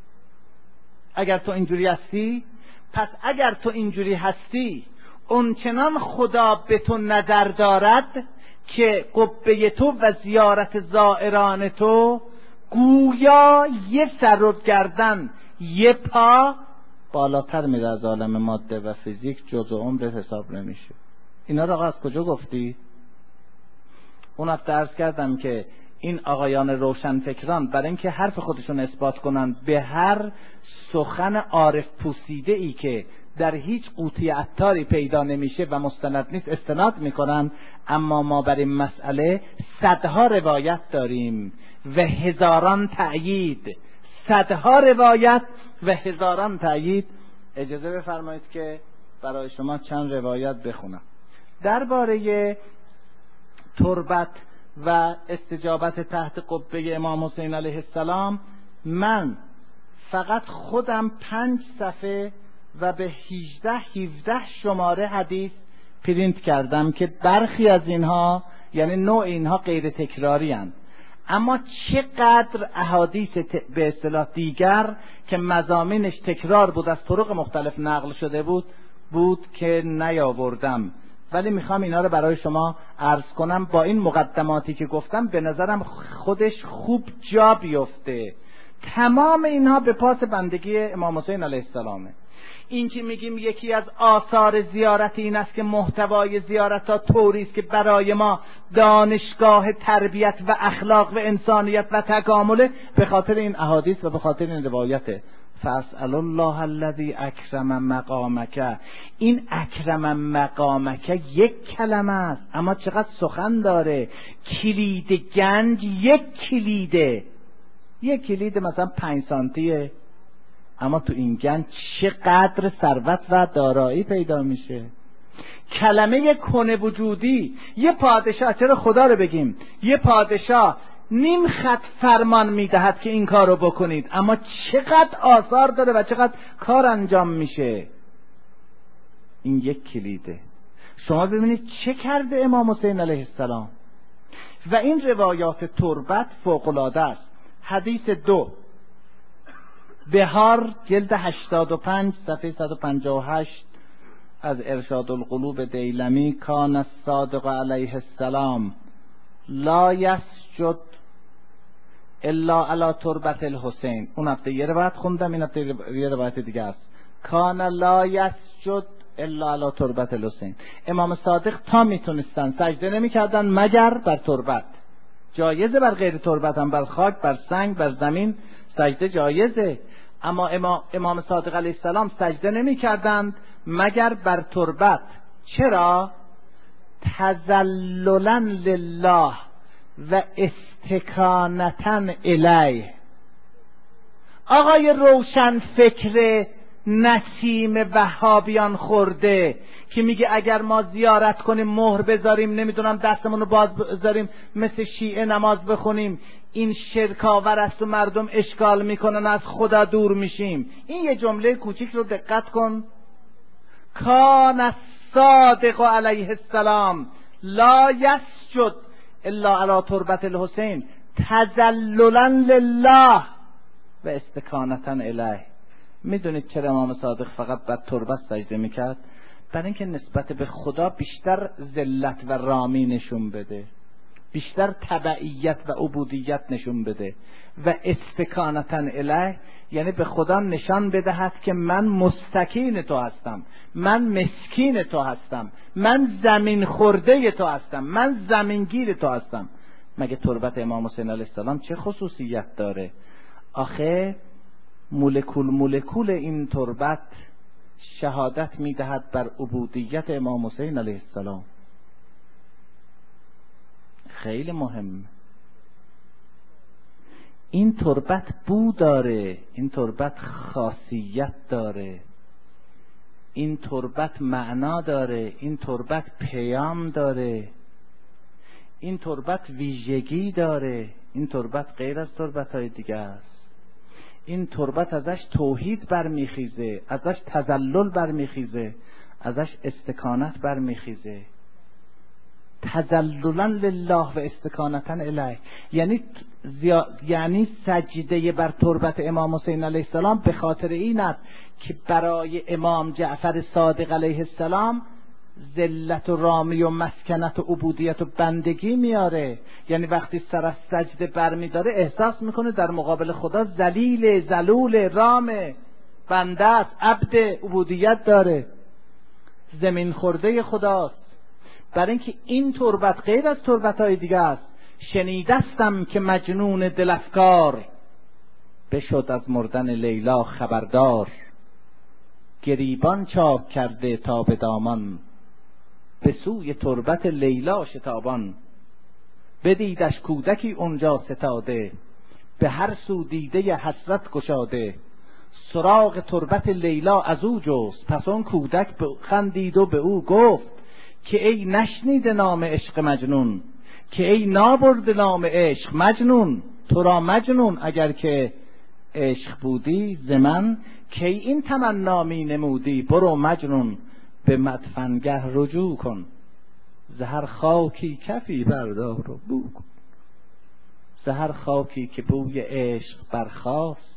اگر تو اینجوری هستی، پس اگر تو اینجوری هستی اونچنان خدا به تو نظر دارد که قبه تو و زیارت زائران تو گویا یه سر و گردن یه پا بالاتر میره از عالم ماده و فیزیک، جزء عمرت حساب نمیشه. اینا رو از کجا گفتی؟ اون هفته عرض کردم که این آقایان روشنفکران برای اینکه حرف خودشون اثبات کنن به هر سخن عارف پوسیده ای که در هیچ قوطی عطاری پیدا نمیشه و مستند نیست استناد میکنن. اما ما بر این مسئله صدها روایت داریم و هزاران تأیید، صدها روایت و هزاران تأیید. اجازه بفرمایید که برای شما چند روایت بخونم درباره تربت و استجابت تحت قبه امام حسین علیه السلام. من فقط خودم 5 صفحه و به 18-17 شماره حدیث پرینت کردم که برخی از اینها، یعنی نوع اینها غیر تکراری هستند، اما چقدر احادیث به اصطلاح دیگر که مضامینش تکرار بود از طرق مختلف نقل شده بود که نیاوردم، ولی میخوام اینا رو برای شما عرض کنم. با این مقدماتی که گفتم به نظرم خودش خوب جا بیفته. تمام اینها به پاس بندگی امام حسین علیه السلامه. این که میگیم یکی از آثار زیارت این است که محتوای زیارت ها طوری است که برای ما دانشگاه تربیت و اخلاق و انسانیت و تکامله، به خاطر این احادیث و به خاطر این روایته. فاسأل الله الذی اکرم مقامک. این اکرم مقامک یک کلمه است اما چقدر سخن داره. کلید گنج یک کلید مثلا 5 سانتیه، اما تو این گنج چقدر ثروت و دارایی پیدا میشه. کلمه کن وجودی. یه پادشاه، چرا خدا رو بگیم، یه پادشاه نیم خط فرمان میدهد که این کار رو بکنید، اما چقدر آثار داره و چقدر کار انجام میشه. این یک کلیده. شما ببینید چه کرده امام حسین علیه السلام. و این روایات تربت فوق‌العاده است. حدیث 2 بهار جلد 85 صفحه 158 از ارشاد القلوب دیلمی: کان الصادق علیه السلام لا یسجد الا علی تربت الحسین. اون هفته یه روایت خوندم، این هفته یه روایت دیگه است. کان لا یسجد الا علی تربت الحسین. امام صادق تا میتونستن سجده نمیکردن مگر بر تربت. جایزه بر غیر تربت هم، بر خاک، بر سنگ، بر زمین سجده جایزه، اما امام صادق علیه السلام سجده نمیکردند مگر بر تربت. چرا؟ تذللا لله و استکانتا الیه. آقای روشن فکر نسیم وهابیان خورده که میگه اگر ما زیارت کنیم مهر بذاریم نمیدونم دستمون رو باز بذاریم مثل شیعه نماز بخونیم این شرکاور است و مردم اشکال میکنن از خدا دور میشیم. این یه جمله کوچیک رو دقت کن. کان الصادق علیه السلام لا یسجد الا علی تربت الحسین تذللا لله و استکانتا الیه. میدونید چرا امام صادق فقط بر تربت سجده میکرد؟ برای اینکه نسبت به خدا بیشتر ذلت و رامی نشون بده، بیشتر تبعیت و عبودیت نشون بده، و استکانتا الیه یعنی به خدا نشان بدهد که من مستکین تو هستم، من مسکین تو هستم، من زمین خورده تو هستم، من زمینگیر تو هستم. مگه تربت امام حسین علیه السلام چه خصوصیت داره؟ آخه مولکول این تربت شهادت میدهد بر عبودیت امام حسین علیه السلام. خیلی مهم. این تربت بو داره، این تربت خاصیت داره، این تربت معنا داره، این تربت پیام داره، این تربت ویژگی داره. این تربت غیر از تربت‌های دیگه است. این تربت ازش توحید برمیخیزه، ازش تذلل برمیخیزه، ازش استکانت برمیخیزه. تذللا لله و استکانتا الیه یعنی سجده بر تربت امام حسین علیه السلام به خاطر این است که برای امام جعفر صادق علیه السلام ذلت و رامی و مسکنت و عبودیت و بندگی میاره. یعنی وقتی سر از سجده برمیداره احساس میکنه در مقابل خدا ذلیل، ذلول، رام، بنده است، عبد، عبودیت داره، زمین خورده خداست. برای اینکه این تربت غیر از تربت‌های دیگه است. شنیدستم که مجنون دلفکار بشد از مردن لیلا خبردار، گریبان چاک کرده تا به دامان به سوی تربت لیلا شتابان. بدیدش کودکی اونجا ستاده به هر سو دیده حسرت گشاده. سراغ تربت لیلا از او جست پس اون کودک خندید و به او گفت که ای نشنیده نام عشق مجنون، که ای نابرده نام عشق مجنون. تو را مجنون اگر که عشق بودی ز من، که این تمنا می نمودی برو مجنون به مدفنگه رجوع کن. زهر خاکی کفی بردار و بو کن. زهر خاکی که بوی عشق برخاست،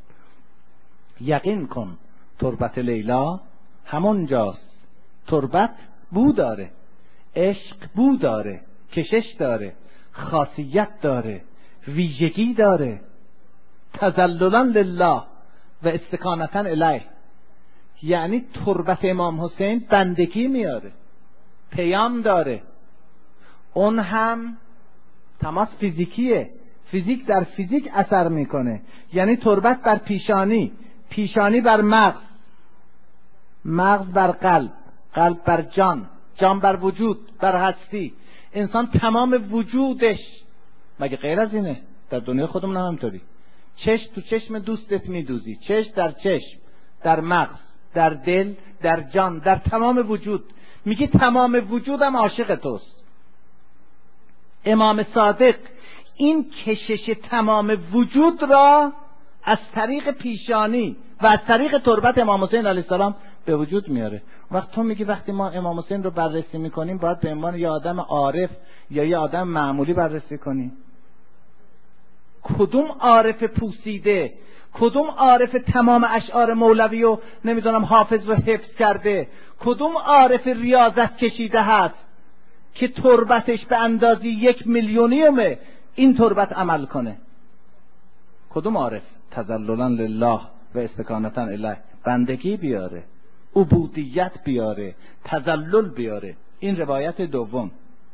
یقین کن تربت لیلا همون جاست. تربت بو داره، عشق بو داره، کشش داره، خاصیت داره، ویژگی داره. تذللا لله و استکانتا الیه یعنی تربت امام حسین بندگی میاره، پیام داره. اون هم تماس فیزیکیه، فیزیک در فیزیک اثر میکنه. یعنی تربت بر پیشانی، پیشانی بر مغز، مغز بر قلب، قلب بر جان، جان بر وجود، بر هستی. انسان تمام وجودش، مگه غیر از اینه؟ در دنیا خودمون هم همطوری. چشم تو چشم دوستت میدوزی، چشم در چشم، در مغز، در دل، در جان، در تمام وجود. میگه تمام وجودم عاشق توست. امام صادق این کشش تمام وجود را از طریق پیشانی و از طریق تربت امام حسین علیه السلام به وجود میاره. وقت تو میگی وقتی ما امام حسین رو بررسی میکنیم باید به عنوان یه آدم عارف یا یه آدم معمولی بررسی کنیم؟ کدوم عارف پوسیده، کدوم عارف تمام اشعار مولوی و نمیدونم حافظ رو حفظ کرده، کدوم عارف ریاضت کشیده هست که تربتش به اندازی 1,000,000 این تربت عمل کنه؟ کدوم عارف؟ تذللا لله و استکانتا الیه، بندگی بیاره، عبودیت بیاره، تذلل بیاره. این روایت دوم.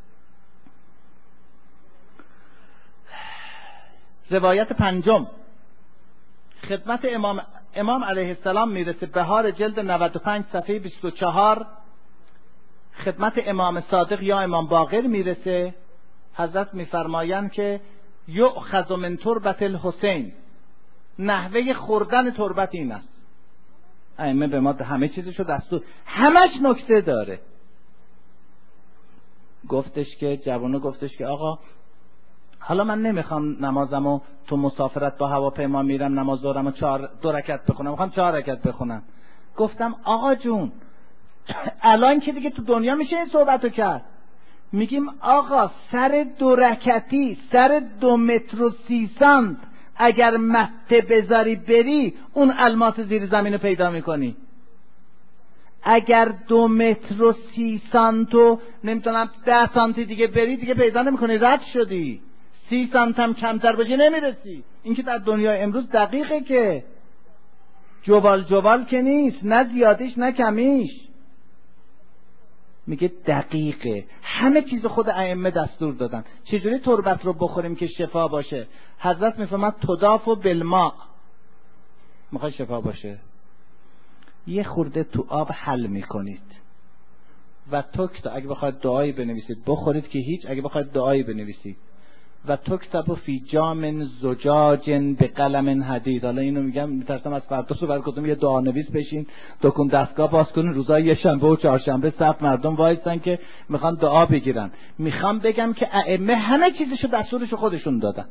روایت پنجم خدمت امام علیه السلام میرسه. بهار جلد 95 صفحه 24 خدمت امام صادق یا امام باقر میرسه. حضرت میفرمایند که یؤخذ من تربت الحسین، نحوه خوردن تربت این است. ائمه به ما همه چیزشو دستور، همش نکته داره. گفتش که جوانو گفتش که آقا حالا من نمیخوام نمازمو تو مسافرت با هواپیما میرم نماز ظهرمو 2 رکعت بخونم، میخوام 4 رکعت بخونم. گفتم آقا جون الان که دیگه تو دنیا میشه این صحبتو کرد. میگیم آقا سر 2 رکعتی سر 2 متر و 30 سانت اگر مته بذاری بری اون الماس زیر زمین رو پیدا میکنی. اگر 2 متر و 30 سانت و نمیتونم 10 سانتی دیگه بری دیگه پیدا نمیکنی، رد شدی. 30 سانت هم کمتر باشی نمیرسی. این که در دنیای امروز دقیقه که جوال که نیست، نه زیادیش نه کمیش. میگه دقیقه. همه چیز خود ائمه دستور دادن. چجوری تربت رو بخوریم که شفا باشه؟ حضرت میفرماد تداف بالماء. میخوای شفا باشه یه خورده تو آب حل میکنید و تکت اگه بخواید دعایی بنویسید بخورید که هیچ، اگه بخواید دعایی بنویسید و تکتب فی جام زجاج به قلم حدید. حالا اینو میگم میترسم از فردا صبح برای کدوم یه دعا نویس بشین دکون دستگاه باز کنین روزای یه شنبه و چهارشنبه صف مردم وایسن که میخوان دعا بگیرن. میخوام بگم که ائمه همه چیزشو دستورشو خودشون دادن.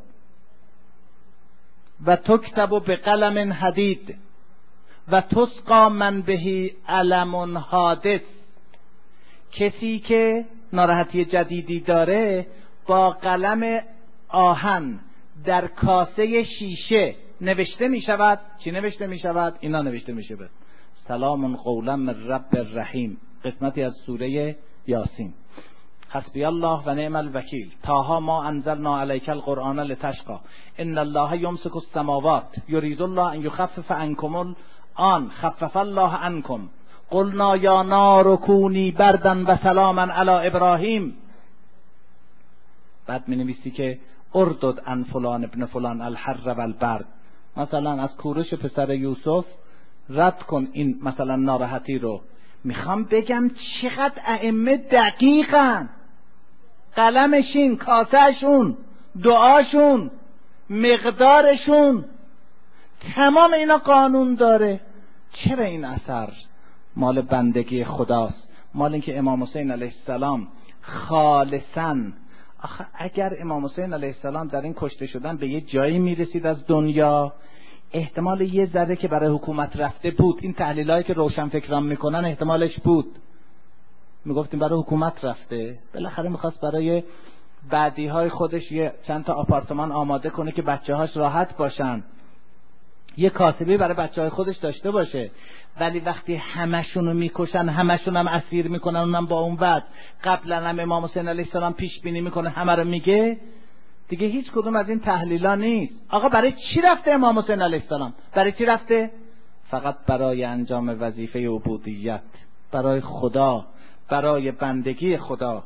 و تکتب به قلم حدید و تسقا من بهی علم حادث. کسی که ناراحتی جدیدی داره با قلم آهن در کاسه شیشه نوشته می شود. چی نوشته می شود؟ اینا نوشته می شود: سلام قولا من رب الرحیم، قسمتی از سوره یاسین. حسبی الله و نعم الوکیل. طه ما انزلنا علیک القرآن لتشقی ان الله یمسک السماوات یرید الله ان یخفف عنکم الآن خفف الله عنکم قلنا یا نار کونی بردا و سلاما علی ابراهیم. بعد می نویسی که اردد عن فلان ابن فلان الحر و البرد. مثلا از کورش پسر یوسف رد کن این مثلا ناراحتی رو. میخوام بگم چقدر ائمه دقیقن. قلمشون، کاسهشون، دعاشون، مقدارشون، تمام اینا قانون داره. چرا این اثر مال بندگی خداست، مال اینکه امام حسین علیه السلام خالصاً. آخه اگر امام حسین علیه السلام در این کشته شدن به یه جایی میرسید از دنیا، احتمال یه ذره که برای حکومت رفته بود. این تحلیلایی که روشنفکران میکنن احتمالش بود. میگفتیم برای حکومت رفته، بالاخره میخواست برای بعدی های خودش یه چند تا آپارتمان آماده کنه که بچه هاش راحت باشن، یه کاسبی برای بچه های خودش داشته باشه. ولی وقتی همشونو میکشن، همشون هم اسیر میکنن، اونم با اون بعد قبلا هم امام حسین علیه السلام پیش بینی میکنه همه رو میگه، دیگه هیچ کدوم از این تحلیلا نیست. آقا برای چی رفته امام حسین علیه السلام؟ برای چی رفته؟ فقط برای انجام وظیفه عبودیت، برای خدا، برای بندگی خدا.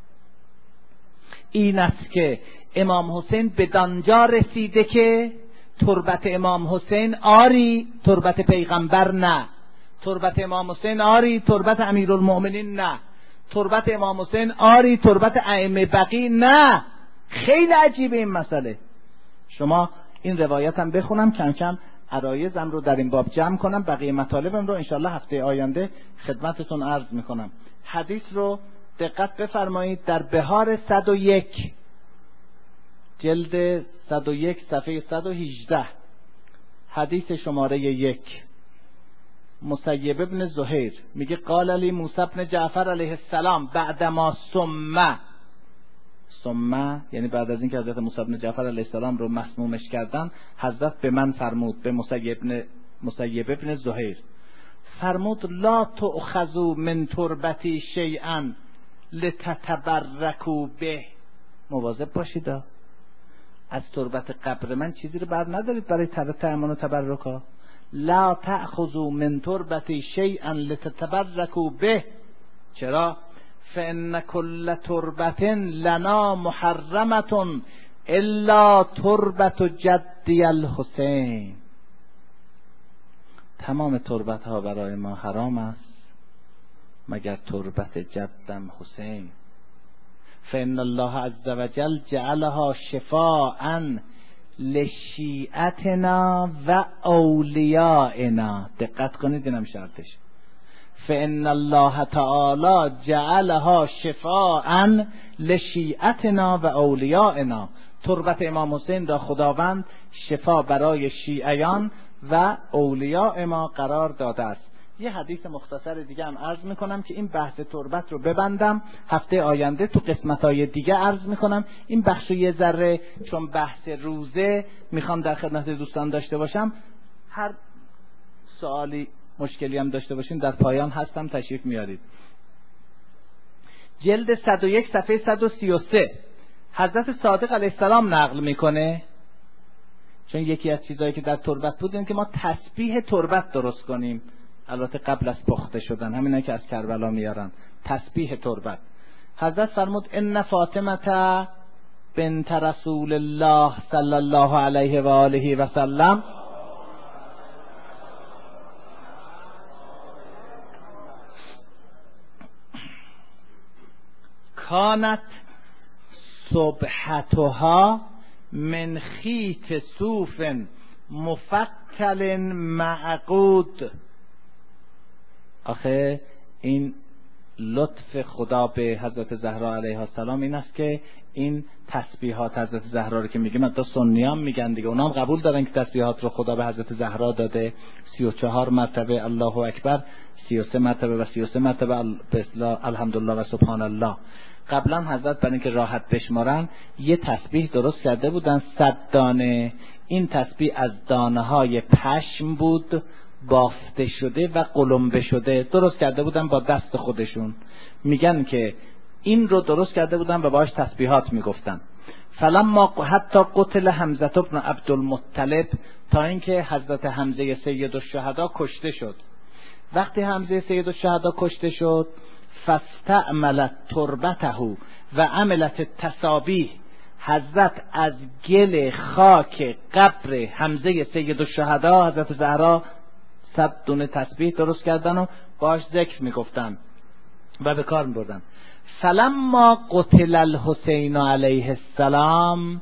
این است که امام حسین به دانجا رسیده که تربت امام حسین آری، تربت پیغمبر نه. تربت امام حسین آری، تربت امیرالمؤمنین نه. تربت امام حسین آری، تربت ائمه بقی نه. خیلی عجیبه این مسئله. شما این روایت هم بخونم، کم کم عرایزم رو در این باب جمع کنم، بقیه مطالبم رو انشالله هفته آینده خدمتتون عرض میکنم. حدیث رو دقت بفرمایید. در بهار 101 جلد 101 صفحه 118 حدیث شماره 1، مسیب ابن زهیر میگه قال علی موسی ابن جعفر علیه السلام بعدما ثم یعنی بعد از اینکه حضرت موسی ابن جعفر علیه السلام رو مسمومش کردن، حضرت به من فرمود، به مسیب ابن زهیر فرمود لا تؤخذوا من تربتی شیئا لتتبرکوا به. مواظب باشید از تربت قبر من چیزی رو بر ندارید برای تأمن و تبرکا. لا تأخذوا من تربتی شیئا لتتبرکوا به. چرا؟ فإن كل تربة لنا محرمة الا تربة جدی الحسین. تمام تربت ها برای ما حرام است مگر تربت جدم حسین. فإن الله عز وجل جعلها شفاء لشیعتنا و اولیائنا. دقت کنید اینم شرطش. فان الله تعالی جعلها شفاء لشیعتنا و اولیائنا. تربت امام حسین را خداوند شفا برای شیعیان و اولیاء ما قرار داده است. یه حدیث مختصر دیگه هم عرض میکنم که این بحث تربت رو ببندم، هفته آینده تو قسمت‌های دیگه عرض میکنم. این بخش رو یه ذره چون بحث روزه میخوام در خدمت دوستان داشته باشم، هر سوالی مشکلی هم داشته باشین در پایان هستم، تشریف میارید. جلد 101 صفحه 133 حضرت صادق علیه السلام نقل میکنه، چون یکی از چیزایی که در تربت بود این که ما تسبیح تربت درست کنیم، البته قبل از پخته شدن، همینه که از کربلا میارن تسبیح تربت. حضرت فرمود ان فاطمه بنت رسول الله صلی الله علیه و آله و سلم کانت صبحتها من خیط صوف مفکل معقود. آخه این لطف خدا به حضرت زهرا علیها السلام این است که این تسبیحات حضرت زهرا رو که میگیم حتی سنیان میگن دیگه، اونا هم قبول دارن که تسبیحات رو خدا به حضرت زهرا داده، 34 مرتبه الله اکبر، 33 مرتبه و 33 مرتبه الحمدلله و سبحان الله. قبلا حضرت برای اینکه راحت بشمارن یه تسبیح درست کرده بودن 100 دانه. این تسبیح از دانه های پشم بود، بافته شده و قلمبه شده، درست کرده بودن با دست خودشون. میگن که این رو درست کرده بودن و باهاش تسبیحات میگفتن. فلما حتی قتل حمزه بن عبدالمطلب، تا اینکه حضرت حمزه سید الشهدا کشته شد. وقتی حمزه سید الشهدا کشته شد فاستعملت تربته و عملت التسابیح، حضرت از گل خاک قبر حمزه سید الشهدا حضرت زهرا 100 دونه تسبیح درست کردن و باش ذکر میگفتن و به کار میبردن. فلما قتل الحسین علیه السلام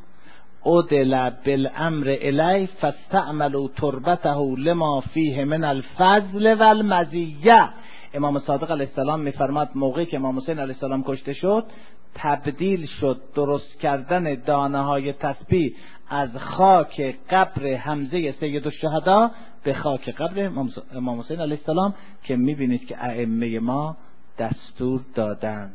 عدل بالامر الیه فاستعملوا تربته لما فیه من الفضل والمزیه. امام صادق علیه السلام میفرماد موقعی که امام حسین علیه السلام کشته شد تبدیل شد درست کردن دانه های تسبیح از خاک قبر حمزه سید الشهدا به خاک قبر امام حسین علیه السلام، که میبینید که ائمه ما دستور دادن.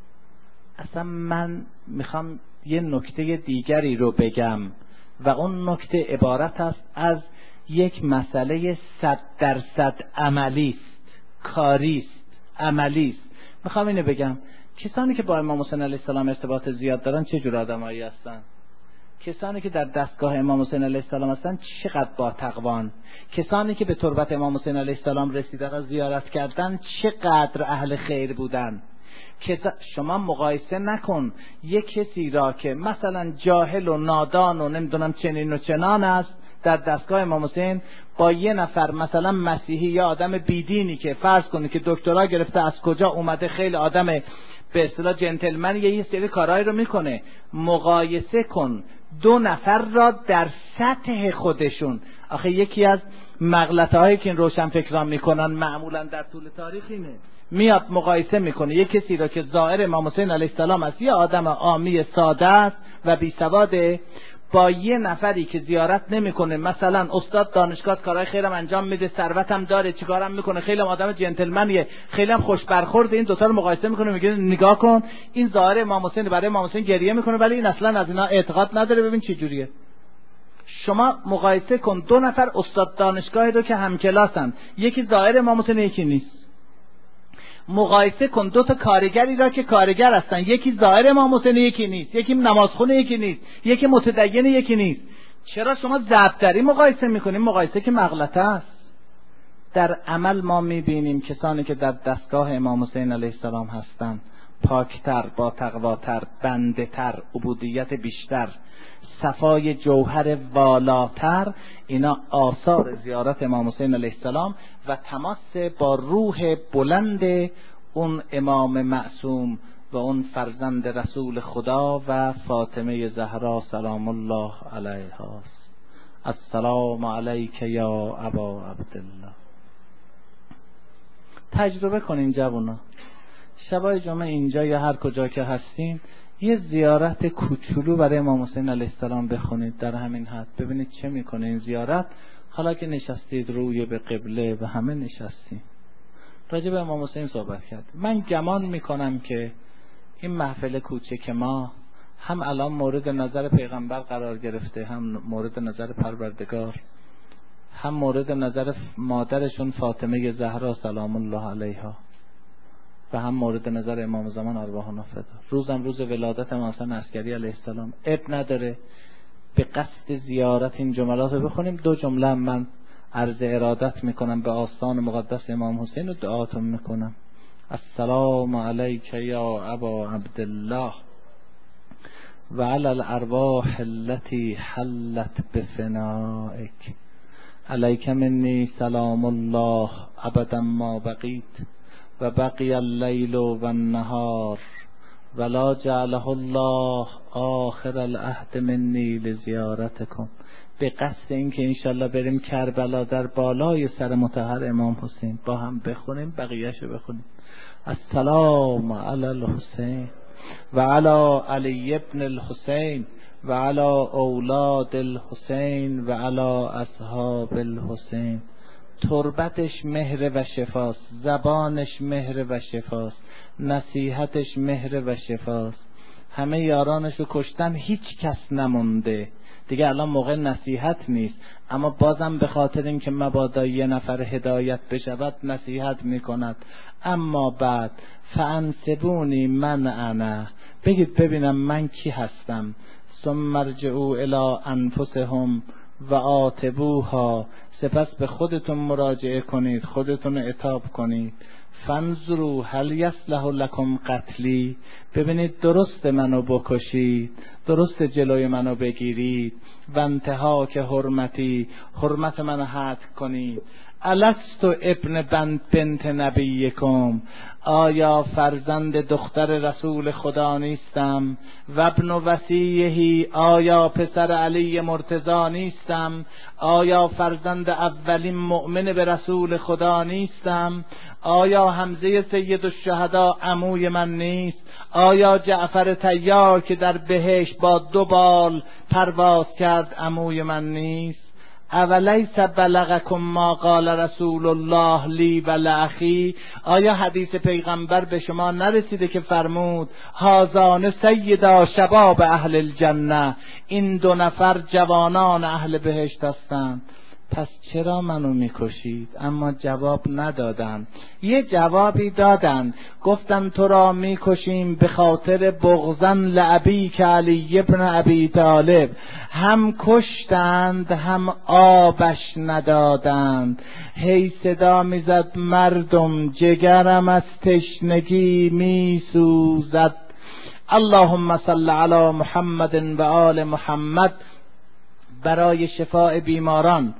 اصلا من میخوام یه نکته دیگری رو بگم و اون نکته عبارت است از یک مسئله 100% عملی است، کاری است، عملی است. میخوام اینو بگم کسانی که با امام حسین علیه السلام ارتباط زیاد دارن چه جور آدمایی هستن؟ کسانی که در دستگاه امام حسین علیه السلام هستن چقدر با تقوان؟ کسانی که به تربت امام حسین علیه السلام رسیدن و زیارت کردن چقدر اهل خیر بودن؟ شما مقایسه نکن یک کسی را که مثلا جاهل و نادان و نمیدونم چنین و چنان است در دستگاه امام حسین با یه نفر مثلا مسیحی یا آدم بیدینی که فرض کنید که دکترا گرفته از کجا اومده، خیلی آدم به اصطلاح جنتلمن، یه سری کارهایی رو میکنه. مقایسه کن دو نفر را در سطح خودشون. آخه یکی از مغلطه‌هایی که این روشنفکران میکنن معمولا در طول تاریخ اینه، میاد مقایسه میکنه یک کسی را که ظاهر امام حسین علیه السلام است، یه آدم عامی ساده است و بی سواده، با یه نفری که زیارت نمیکنه، مثلا استاد دانشگاه کارهای خیرم انجام میده، ثروتم داره، چیکارم میکنه، خیلی آدم جنتلمنیه، خیلی هم خوش برخورد، این دوتا رو مقایسه میکنه، میگه نگاه کن این ظاهر امام حسین، برای امام حسین گریه میکنه ولی این اصلا از اینا اعتقاد نداره، ببین چه جوریه. شما مقایسه کن دو نفر استاد دانشگاهی رو که همکلاسن، یکی ظاهر امام حسین یکی نیست. مقایسه کن دو تا کارگری را که کارگر هستن، یکی ظاهر امام حسین یکی نیست، یکی نمازخونه یکی نیست، یکی متدین یکی نیست. چرا شما ضبطری مقایسه میکنیم؟ مقایسه که مغلطه است. در عمل ما میبینیم کسانی که در دستگاه امام حسین علیه السلام هستند پاکتر، با تقواتر، بنده‌تر، عبودیت بیشتر، صفای جوهر والاتر، اینا آثار زیارت امام حسین علیه السلام و تماس با روح بلند اون امام معصوم و اون فرزند رسول خدا و فاطمه زهرا سلام الله علیها. السلام علیک یا ابا عبدالله. تجربه کنین جوونا، شبای جمعه اینجا یا هر کجا که هستین یه زیارت کوچولو برای امام حسین علیه السلام بخونید در همین حد، ببینید چه میکنه این زیارت. حالا که نشستید روی به قبله و همه نشستید راجع به امام حسین صحبت کرد، من گمان میکنم که این محفل کوچک ما هم الان مورد نظر پیغمبر قرار گرفته، هم مورد نظر پروردگار، هم مورد نظر مادرشون فاطمه زهرا سلام الله علیها و هم مورد نظر امام زمان ارواحنا فدا. روزم روز ولادت امام حسین عسکری علیه السلام، اب نداره به قصد زیارت این جملات رو بخونیم. 2 جمله من عرض ارادت میکنم به آستان مقدس امام حسین و دعاتون میکنم. السلام علیک یا ابا عبدالله و علی الارواح التي حلت بفنائک، علیک منی سلام الله ابدا ما بقیت و بقی اللیل و النهار ولا جعله الله آخر العهد منی لزیارتکم. به قصد اینکه انشالله بریم کربلا در بالای سر مطهر امام حسین با هم بخونیم، بقیه‌شو بخونیم. السلام علی الحسین و علی علی ابن الحسین و علی اولاد الحسین و علی اصحاب الحسین. تربتش مهر و شفاست، زبانش مهر و شفاست، نصیحتش مهر و شفاست. همه یارانشو کشتن، هیچ کس نمونده دیگه. الان موقع نصیحت نیست، اما بازم به خاطر اینکه مبادا یه نفر هدایت بشود نصیحت میکند. اما بعد فانسبونی من انا، بگید ببینم من کی هستم. ثم ارجعوا الی انفسهم و عاتبوها، سپس به خودتون مراجعه کنید، خودتون عتاب کنید. فانظروا هل یصلح لکم قتلی، ببینید درست منو بکشید، درست جلوی منو بگیرید. و انتهاک حرمتی، حرمت منو حذف کنید. الستو ابن بنت نبیکم، آیا فرزند دختر رسول خدا نیستم؟ و ابن وصیه، آیا پسر علی مرتضی نیستم؟ آیا فرزند اولین مؤمن به رسول خدا نیستم؟ آیا حمزه سید الشهدا عموی من نیست؟ آیا جعفر طیار که در بهشت با 2 بال پرواز کرد عموی من نیست؟ اولیس بلغکم ما قال رسول الله لی و لاخی، آیا حدیث پیغمبر به شما نرسیده که فرمود هازان سیدا شباب اهل الجنه، این 2 نفر جوانان اهل بهشت هستند؟ پس چرا منو میکشید؟ اما جواب ندادن. یه جوابی دادن، گفتن تو را میکشیم به خاطر بغضن لعبی که علی ابن ابی طالب. هم کشتند هم آبش ندادند. هی صدا میزد مردم جگرم از تشنگی میسوزد. اللهم صل علی محمد و آل محمد. برای شفاء بیماران،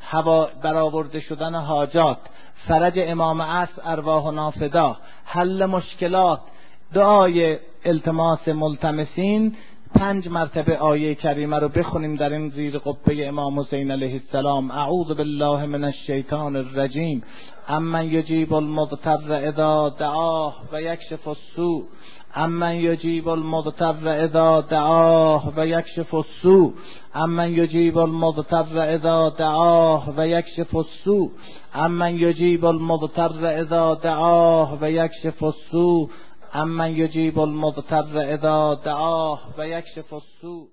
برآورده شدن حاجات، فرج امام عصر ارواحنا فدا، حل مشکلات، دعای التماس ملتمسین، 5 مرتبه آیه کریمه رو بخونیم در این زیر قبه امام حسین علیه السلام. اعوذ بالله من الشیطان الرجیم. امن یجیب المضطر اذا دعاه و یکشف السوء، امن یجیب المضطر اذا دعاه و یکشف السوء، امن یجیب المضطر اذا دعاه و یکشف السوء، امن یجیب المضطر اذا دعاه و یکشف السوء، امن یجیب المضطر اذا دعاه و یکشف السوء.